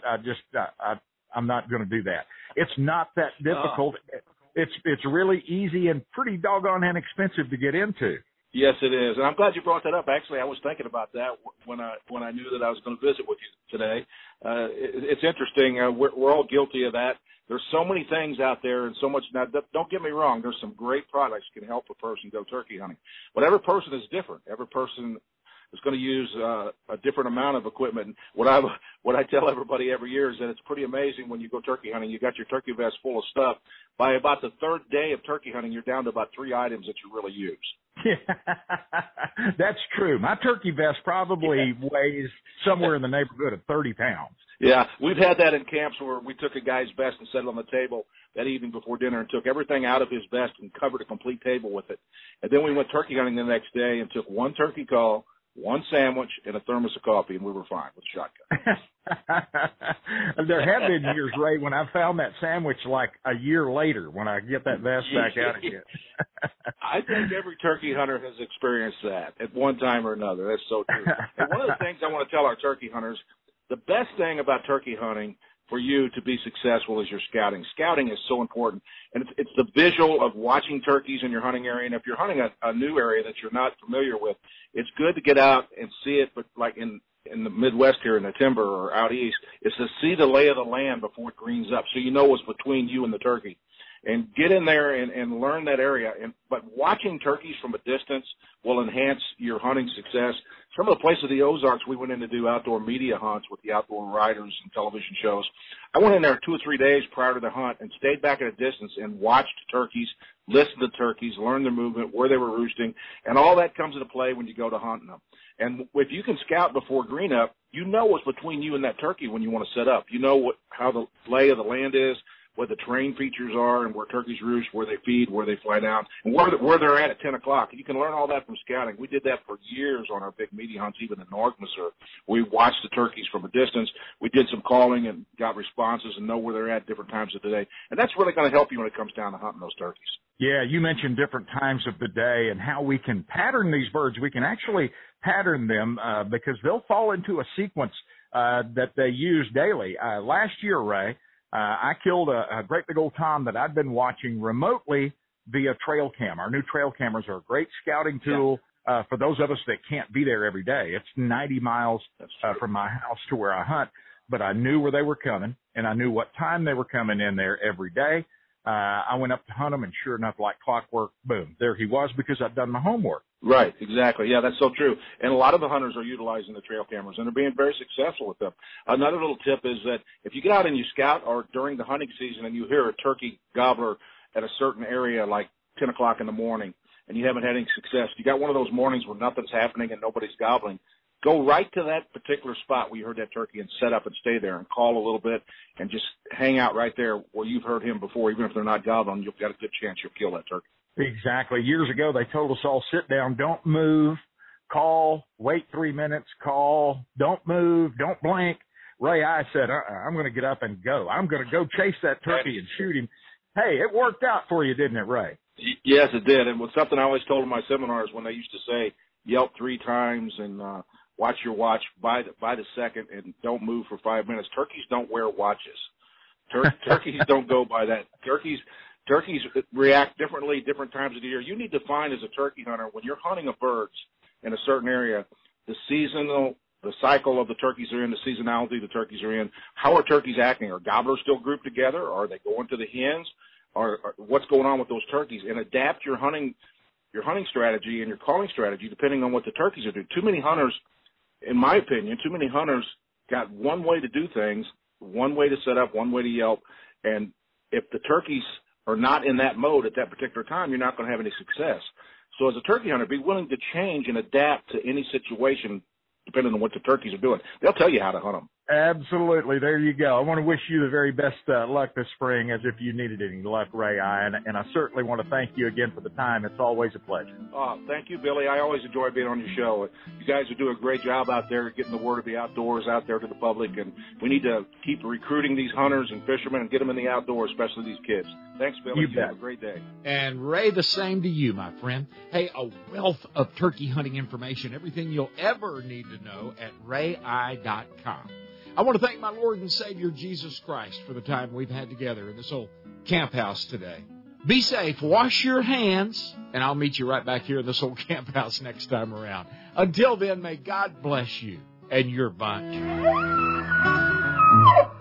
going to do that. It's not that difficult. It's really easy and pretty doggone inexpensive to get into. Yes, it is. And I'm glad you brought that up. Actually, I was thinking about that when I knew that I was going to visit with you today. It's interesting. We're all guilty of that. There's so many things out there and so much. Now, don't get me wrong. There's some great products that can help a person go turkey hunting. But every person is different. Every person is going to use a different amount of equipment. What I tell everybody every year is that it's pretty amazing when you go turkey hunting. You got your turkey vest full of stuff. By about the third day of turkey hunting, you're down to about 3 items that you really use. That's true. My turkey vest probably weighs somewhere in the neighborhood of 30 pounds. Yeah, we've had that in camps where we took a guy's vest and set it on the table that evening before dinner and took everything out of his vest and covered a complete table with it. And then we went turkey hunting the next day and took one turkey call, one sandwich, and a thermos of coffee, and we were fine with a shotgun. There have been years, Ray, when I found that sandwich like a year later when I get that vest back out again. I think every turkey hunter has experienced that at one time or another. That's so true. And one of the things I want to tell our turkey hunters, the best thing about turkey hunting for you to be successful is your scouting. Scouting is so important, and it's the visual of watching turkeys in your hunting area. And if you're hunting a new area that you're not familiar with, it's good to get out and see it. But like in the Midwest here in the timber or out east, is to see the lay of the land before it greens up, so you know what's between you and the turkey. And get in there and learn that area. But watching turkeys from a distance will enhance your hunting success. Some of the places of the Ozarks we went in to do outdoor media hunts with the outdoor writers and television shows. I went in there 2 or 3 days prior to the hunt and stayed back at a distance and watched turkeys, listened to turkeys, learned their movement, where they were roosting, and all that comes into play when you go to hunting them. And if you can scout before green up, you know what's between you and that turkey when you want to set up. You know how the lay of the land is, what the terrain features are, and where turkeys roost, where they feed, where they fly down, and where they're at 10 o'clock. You can learn all that from scouting. We did that for years on our big media hunts, even in North Missouri. We watched the turkeys from a distance. We did some calling and got responses and know where they're at different times of the day. And that's really going to help you when it comes down to hunting those turkeys. Yeah, you mentioned different times of the day and how we can pattern these birds. We can actually pattern them because they'll fall into a sequence that they use daily. Last year, Ray, I killed a great big old tom that I'd been watching remotely via trail cam. Our new trail cameras are a great scouting tool for those of us that can't be there every day. It's 90 miles from my house to where I hunt, but I knew where they were coming, and I knew what time they were coming in there every day. I went up to hunt him, and sure enough, like clockwork, boom, there he was because I'd done my homework. Right, exactly. Yeah, that's so true. And a lot of the hunters are utilizing the trail cameras, and they're being very successful with them. Another little tip is that if you get out and you scout or during the hunting season and you hear a turkey gobbler at a certain area like 10 o'clock in the morning and you haven't had any success, you got one of those mornings where nothing's happening and nobody's gobbling, go right to that particular spot where you heard that turkey and set up and stay there and call a little bit and just hang out right there where you've heard him before. Even if they're not gobbling, you've got a good chance you'll kill that turkey. Exactly. Years ago, they told us all, sit down, don't move, call, wait 3 minutes, call, don't move, don't blink. Ray, I said, I'm going to get up and go. I'm going to go chase that turkey and shoot him. Hey, it worked out for you, didn't it, Ray? Yes, it did. And what's something I always told in my seminars when they used to say, yelp 3 times and watch your watch by the second and don't move for 5 minutes. Turkeys don't wear watches. Turkeys don't go by that. Turkeys react differently different times of the year. You need to find as a turkey hunter, when you're hunting of birds in a certain area, the cycle of the turkeys are in, the seasonality the turkeys are in. How are turkeys acting? Are gobblers still grouped together? Are they going to the hens? Or what's going on with those turkeys? And adapt your hunting strategy and your calling strategy depending on what the turkeys are doing. Too many hunters, in my opinion, got one way to do things, one way to set up, one way to yelp, and if the turkeys are not in that mode at that particular time, you're not going to have any success. So as a turkey hunter, be willing to change and adapt to any situation depending on what the turkeys are doing. They'll tell you how to hunt them. Absolutely. There you go. I want to wish you the very best luck this spring, as if you needed any luck, Ray. And I certainly want to thank you again for the time. It's always a pleasure. Thank you, Billy. I always enjoy being on your show. You guys are doing a great job out there getting the word of the outdoors out there to the public, and we need to keep recruiting these hunters and fishermen and get them in the outdoors, especially these kids. Thanks, Billy. You bet. Have a great day. And Ray, the same to you, my friend. Hey, a wealth of turkey hunting information, everything you'll ever need to know at rayi.com. I want to thank my Lord and Savior, Jesus Christ, for the time we've had together in this old camp house today. Be safe, wash your hands, and I'll meet you right back here in this old camp house next time around. Until then, may God bless you and your bunch.